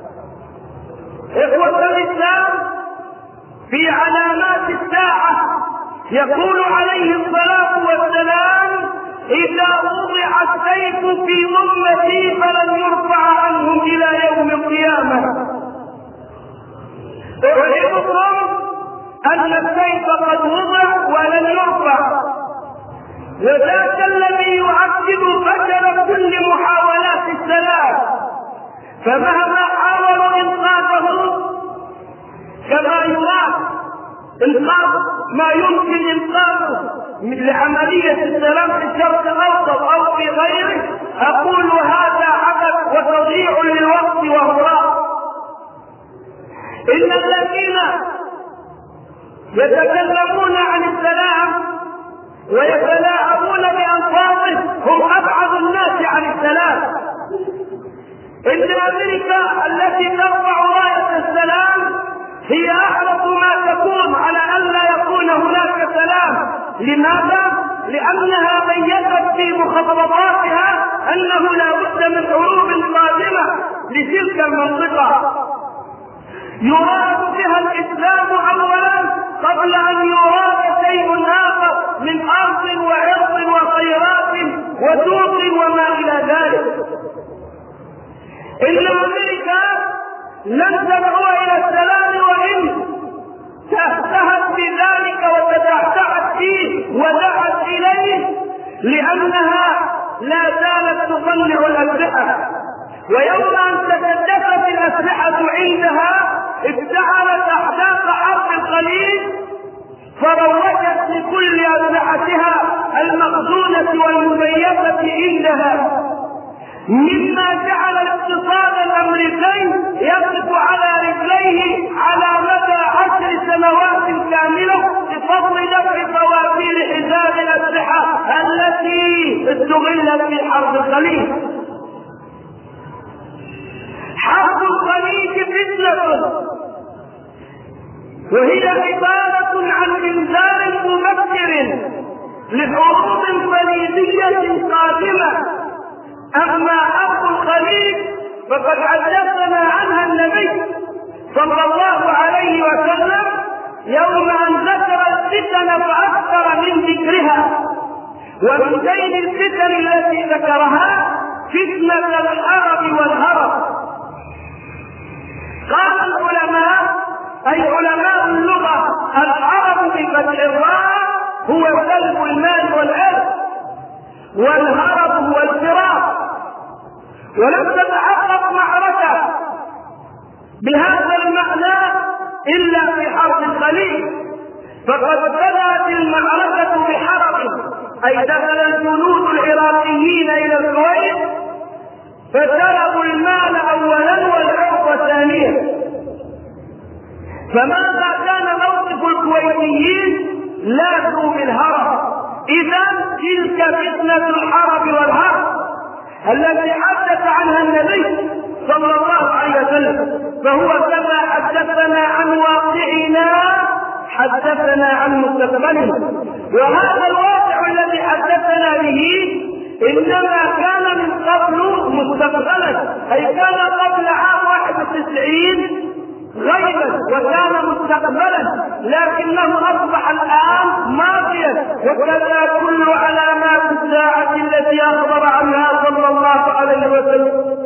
[SPEAKER 1] إخوة الإسلام، في علامات الساعة يقول عليه الصلاة والسلام إذا وضع السيف في أمتي فلن يرفع عنهم إلى يوم القيامة. أعلمكم أن السيف قد وضع ولن يرفع، وذاك الذي يؤكد فشل كل محاولات السلام، فمهما حاولوا إنقاذه كما يراد إنقاذ ما يمكن إنقاذه لعملية السلام في الشرق الأوسط أو في غيره، أقول هذا عبث وتضييع للوقت وهراء. إن الذين يتكلمون عن السلام ويتلاعبون بألفاظه هم أبعد الناس عن السلام. إن أمريكا التي ترفع راية السلام هي أحرص ما تكون على أن لا يكون هناك سلام. لماذا؟ لأنها ميزت في مخططاتها أنه لا بد من حروب قادمة لتلك المنطقة يراد بها الإسلام أولا قبل أن يراد شيء آخر من أرض وعرض وخيرات وسوق وما إلى ذلك. إن أمريكا لن تدعو إلى السلام وإن تهتهت بذلك وتدعتعت فيه ودعت إليه، لأنها لا زالت تصنع الأسلحة، ويوم أن تكدست الأسلحة عندها افتعلت أحداث حرب الخليج فروجت لكل أسلحتها المخزونة والمميزة عندها، مما جعل الاقتصاد الامريكي يقف على رجليه على مدى عشر سنوات كامله بفضل دفع فواتير حزام الاسلحه التي استغلت في حرب الخليج. حرب الخليج فتنه، وهي عباره عن انذار مبكر لحروب خليجيه قادمه. أما حرب الخليج فقد حدثنا عنها النبي صلى الله عليه وسلم يوم أن ذكر الفتن فأكثر من ذكرها، ومن بين الفتن التي ذكرها فتنة الحرب والهرب. قال العلماء أي علماء اللغة العرب بفتح الراء هو سلب المال والأرض، والهرب هو الفرار. ولم تتحقق معركة بهذا المعنى إلا في حرب الخليج، فقد بدأت المعركة بحرب، أي دخل الجنود العراقيين إلى الكويت فسلبوا المال أولا والعرض ثانيا. فماذا كان موقف الكويتيين؟ لاذوا بالهرب. إذا تلك فتنة الحرب والهرب التي حدث عنها النبي صلى الله عليه وسلم، فهو كما حدثنا عن واقعنا حدثنا عن مستقبلنا، وهذا الواقع الذي حدثنا به إنما كان من قبل مستقبلا، أي كان قبل عام واحد وتسعين غيبا وكان مستقبلا، لكنه أصبح الآن ماضيا، وكذا كل علامات الساعة التي أخبر عنها صلى الله عليه وسلم.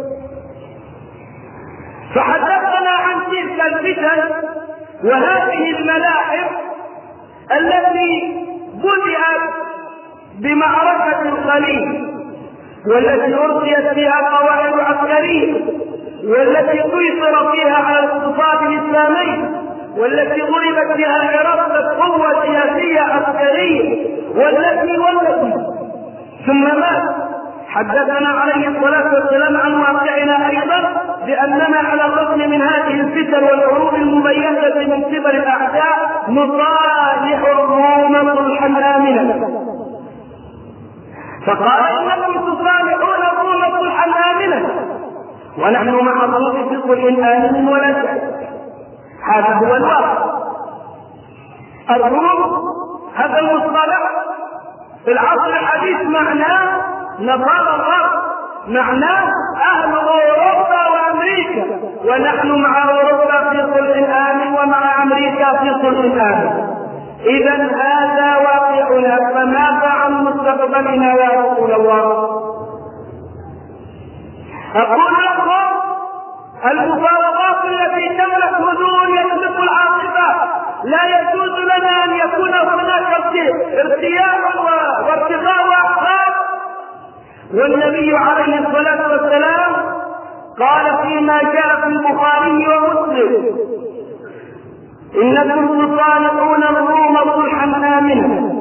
[SPEAKER 1] فحدثنا عن تلك الفتن وهذه الملاحم التي بدأت بمعركة الخليج، والتي أرسيت فيها قواعد عسكرية، والتي سيطر فيها على الاقتصاد الإسلامي، والتي ضربت بها العراق قوة سياسية عسكرية، والتي والتي ثم مات. حدثنا عليه الصلاة والسلام عن واقعنا أيضا بأننا على الرغم من هذه الفتن والحروب المميزة من قبل الأعداء نصالح الروم صلحا آمنا، فقال إنكم تصالحون الروم صلحا آمنا ونحن مع الروم في صلح آمن ولا شك. هذا هو الواقع. الروم هذا المصطلح في العصر الحديث معناه نصارى الغرب، معناه أهل أوروبا وأمريكا، ونحن مع أوروبا في صلح آمن ومع أمريكا في صلح آمن. إذا هذا واقعنا، فماذا عن مستقبلنا يا رسول الله؟ أقول لكم المفاوضات التي تملك هدوء يسبق العاصفة لا يجوز لنا أن يكون هناك ارتياح وارتقاء واحقاق. والنبي عليه الصلاه والسلام قال فيما جاء في البخاري ومسلم: انكم تصالحون الروم صلحا امنا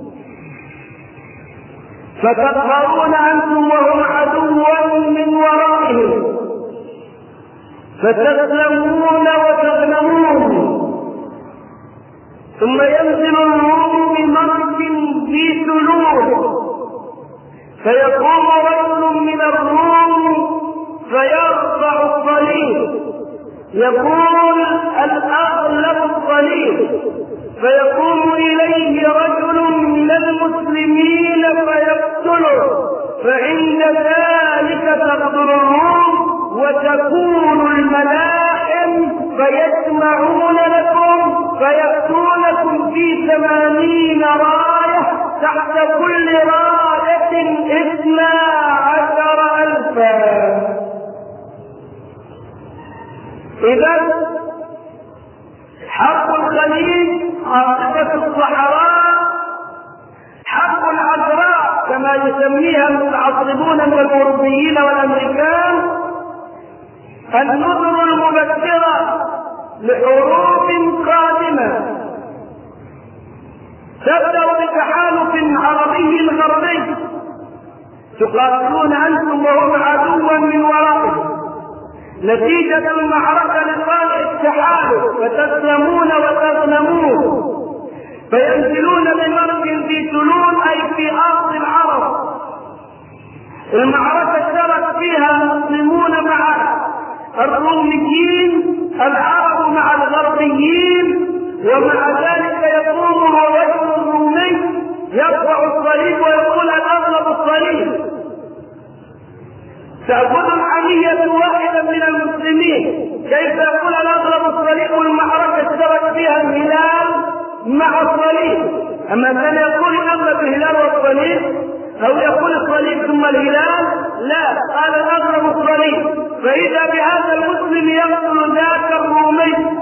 [SPEAKER 1] فتظهرون انتم وهم عدوا من ورائهم فتسلمون وتغنمون، ثم ينزل الروم بملك ذي سلول فيقوم رجل من الروم فيرفع الصليب يقول: الأغلب الصليب، فيقوم إليه رجل من المسلمين فيقتله، فعند ذلك تغدر الروم وتكون الملاحم فيجمعون لكم فيأتونكم في ثمانين راية تحت كل راية اثنا عشر ألفا. إذا حرب الخليج عاصفة الصحراء حرب العذراء كما يسميها المتعصبون من الأوروبيين والأمريكان، النذر المبكرة لحروب قادمة تبدأ بتحالف عربي غربي تقاتلون أنتم وهم عدوا من ورائهم، نتيجة المعركة لصالح التحالف فتسلمون وتغنمون، فينزلون بمرج في سلول أي في أرض العرب. المعركة اشترك فيها المسلمون مع الروميين، العرب مع الغربيين، ومع ذلك يقوم الرجل الرومي يرفع الصليب ويقول: الأغلب الصليب. تأخذ الحمية واحدا من المسلمين كيف يقول الأغلب الصليب والمعركة اشترك فيها الهلال مع الصليب؟ أما كان يقول الأغلب الهلال والصليب أو يقول الصليب ثم الهلال؟ لا، قال الأغلب الصليب. فإذا بهذا المسلم يقتل ذاك الرومي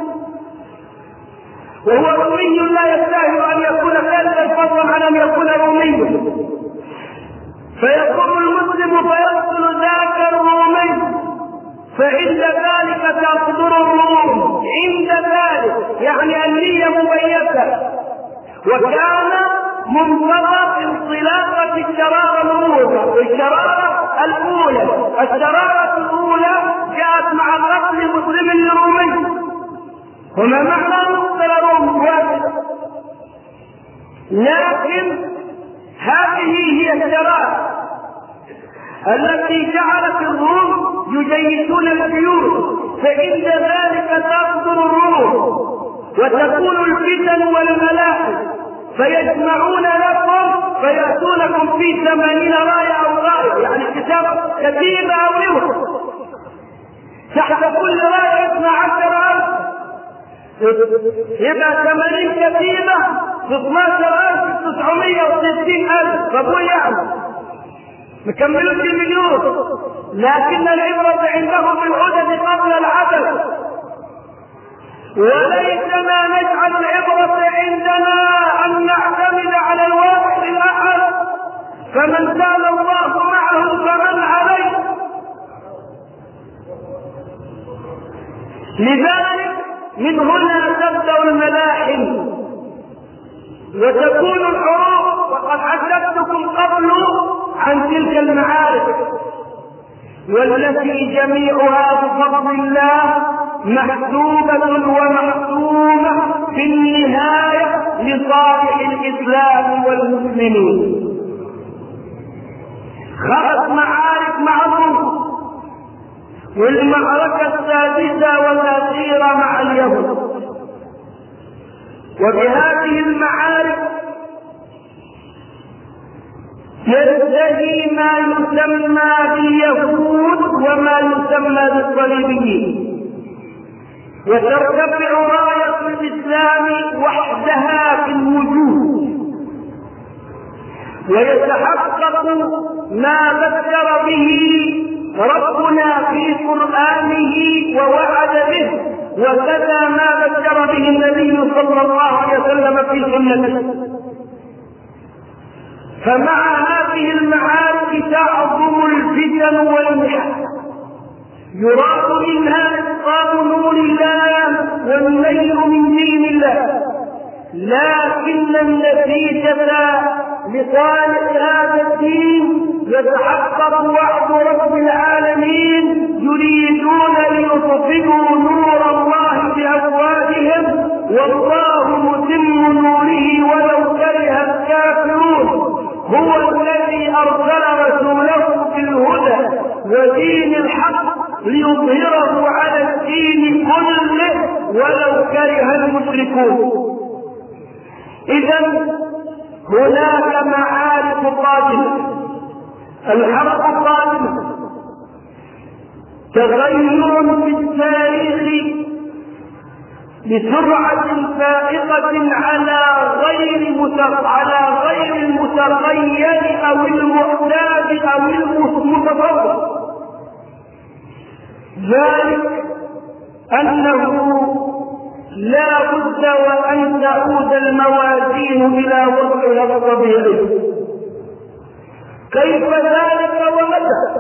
[SPEAKER 1] وهو رومي لا يستاهل أن يكون كلبا فضلا عن أن يكون روميا، فيقوم المسلم فيقتل ذاك الرومي، فعند ذلك تقدر الروم، عند ذلك يعني النية مميزة. وكان منتظر انطلاقة الشرارة الأولى، الشرارة الأولى الشرارة الأولى جاءت مع القتل المسلم الرومي، وما معنى نقتل روم واحد، لكن هذه هي الشرارة التي جعلت الروم يجيشون الجيوش، فعند ذلك تقدر الروم وتكون الفتن والملاحم فيجمعون لكم فيأتونكم في ثمانين راية أو راية، يعني كتاب كتيبة أو لوح تحت كل راية اثنا عشر ألف، يبقى ثمانين كتيبة في اثنا عشر ألف تسعمائة وستين ألف، فبو يعني مكملون المليون. لكن العبرة عندهم بالعدد قبل العدد، وليس ما نجعل العبرة عندنا أن نعتمد على الواحد الأحد، فمن كان الله معه فمن عليه. لذلك من هنا تبدأ الملاحم وتكون الحروب، وقد حدثتكم قبل عن تلك المعارك والتي جميعها بفضل الله محسوبة ومحسومة في النهاية لصالح الإسلام والمسلمين. خمس معارك معروفة، والمعركة السادسة والأخيرة مع اليهود. وبهذه المعارك ينتهي ما يسمى باليهود وما يسمى بالصليبيين، وترتفع راية الإسلام وحدها في الوجود، ويتحقق ما ذكر به ربنا في قرآنه ووعد به، وكذا ما ذكر به النبي صلى الله عليه وسلم في سنته. فمع هذه المعارك تعظم الفتن والمحن، يراد منها إسقاط نور الله والنيل من دين الله، لكن النتيجة لصالح هذا الدين يتحقق وعد رب العالمين، يريدون ليطفئوا نور الله بأفواههم والله متم نوره ولو كره الكافرون. هو الذي أرسل رسوله بالهدى ودين الحق ليظهره على الدين كله ولو كره المشركون. إذن هناك معارك قادمة، الحرب قادمة، تغير في التاريخ بسرعة فائقة على غير على غير المتخيل أو المعتاد أو المتصور، ذلك أنه لا بد وأن تعود الموازين إلى وضعها الطبيعي. كيف ذلك ومتى؟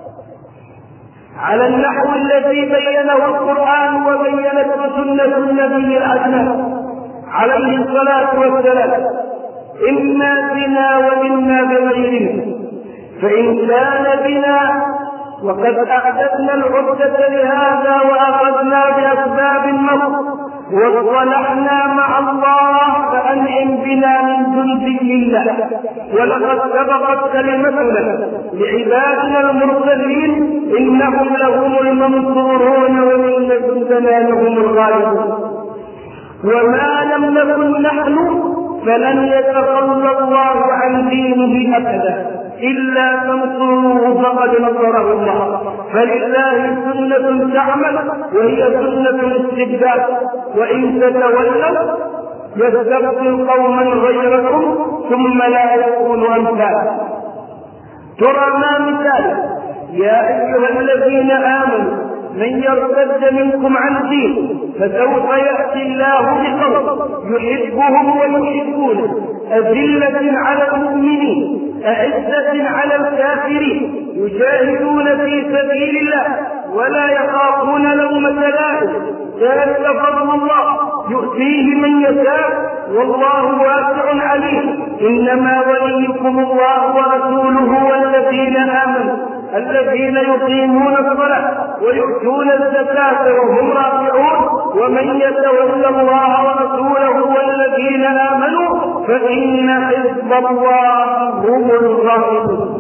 [SPEAKER 1] على النحو الذي بينه القرآن وبينته سنة النبي الأدنى عليه الصلاة والسلام: إما بنا وإما بغيرنا، فإن كان بنا وقد أعددنا العدة لهذا وأخذنا بأسباب النصر واصطلحنا مع الله فأنعم بنا من جند لله، ولقد سبقت كلمتنا لعبادنا المرسلين إنهم لهم المنصورون وإن جندنا لهم الغالبون. وما لم نكن نحن فلن يتخلى الله عن دينه أبدا، إلا تنصروه فقد نصره الله. فلله سنة تعمل وهي سنة الاستبداد، وإن تتولوا يستبدل قوما غيركم ثم لا يكون أمثالكم. ترى ما مثال: يا أيها الذين آمنوا من يرتد منكم عن دين فسوف يأتي الله بقوم يحبهم ويحبونه أذلة على المؤمنين أعزة على الكافرين يجاهدون في سبيل الله ولا يخافون لومة لائم، ذلك فضل الله يؤتيه من يشاء والله واسع عليم. إنما وليكم الله ورسوله والذين آمنوا الذين يقيمون الصلاة ويؤتون الزكاة وهم راكعون، ومن يتولى الله ورسوله والذين آمنوا فإن حزب الله هم الغالبون.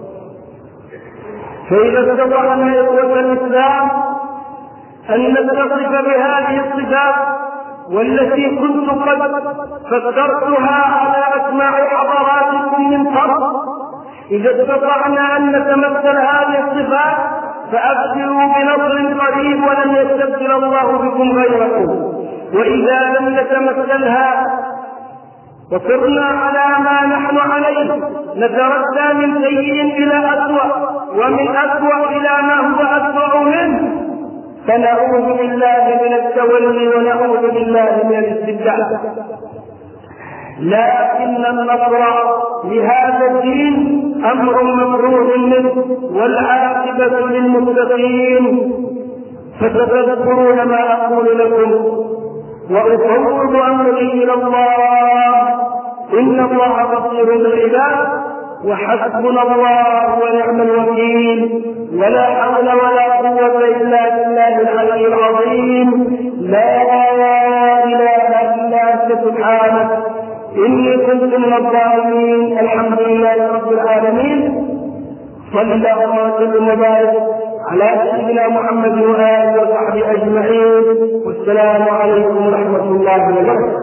[SPEAKER 1] فإذا استطعنا إخوة الإسلام أن نتصف بهذه الصفات والتي كنت قد فسرتها على أسماع حضراتكم من قبل، إذا استطعنا أن نتمثل هذه الصفات فأبشروا بنصر قريب ولن يستبدل الله بكم غيركم. وإذا لم نتمثلها وصرنا على ما نحن عليه نتردى من سيء إلى أسوأ ومن أسوأ إلى ما هو أسوأ منه، فنعوذ بالله من التولي ونعوذ بالله من الاستبداد. لكن النصر لهذا الدين أمر مفروض منه والعاقبة للمتقين. فتذكرون ما أقول لكم وأفوض أمري إلى الله، إن الله بصير بالعباد وحسبنا الله ونعم الوكيل، ولا حول ولا قوة إلا بالله العلي العظيم. لا إله إلا أنت سبحانك إني كنت من الظالمين. الحمد لله رب العالمين، صلى الله وسلم وبارك على سيدنا محمد وآله وصحبه أجمعين، والسلام عليكم ورحمة الله وبركاته.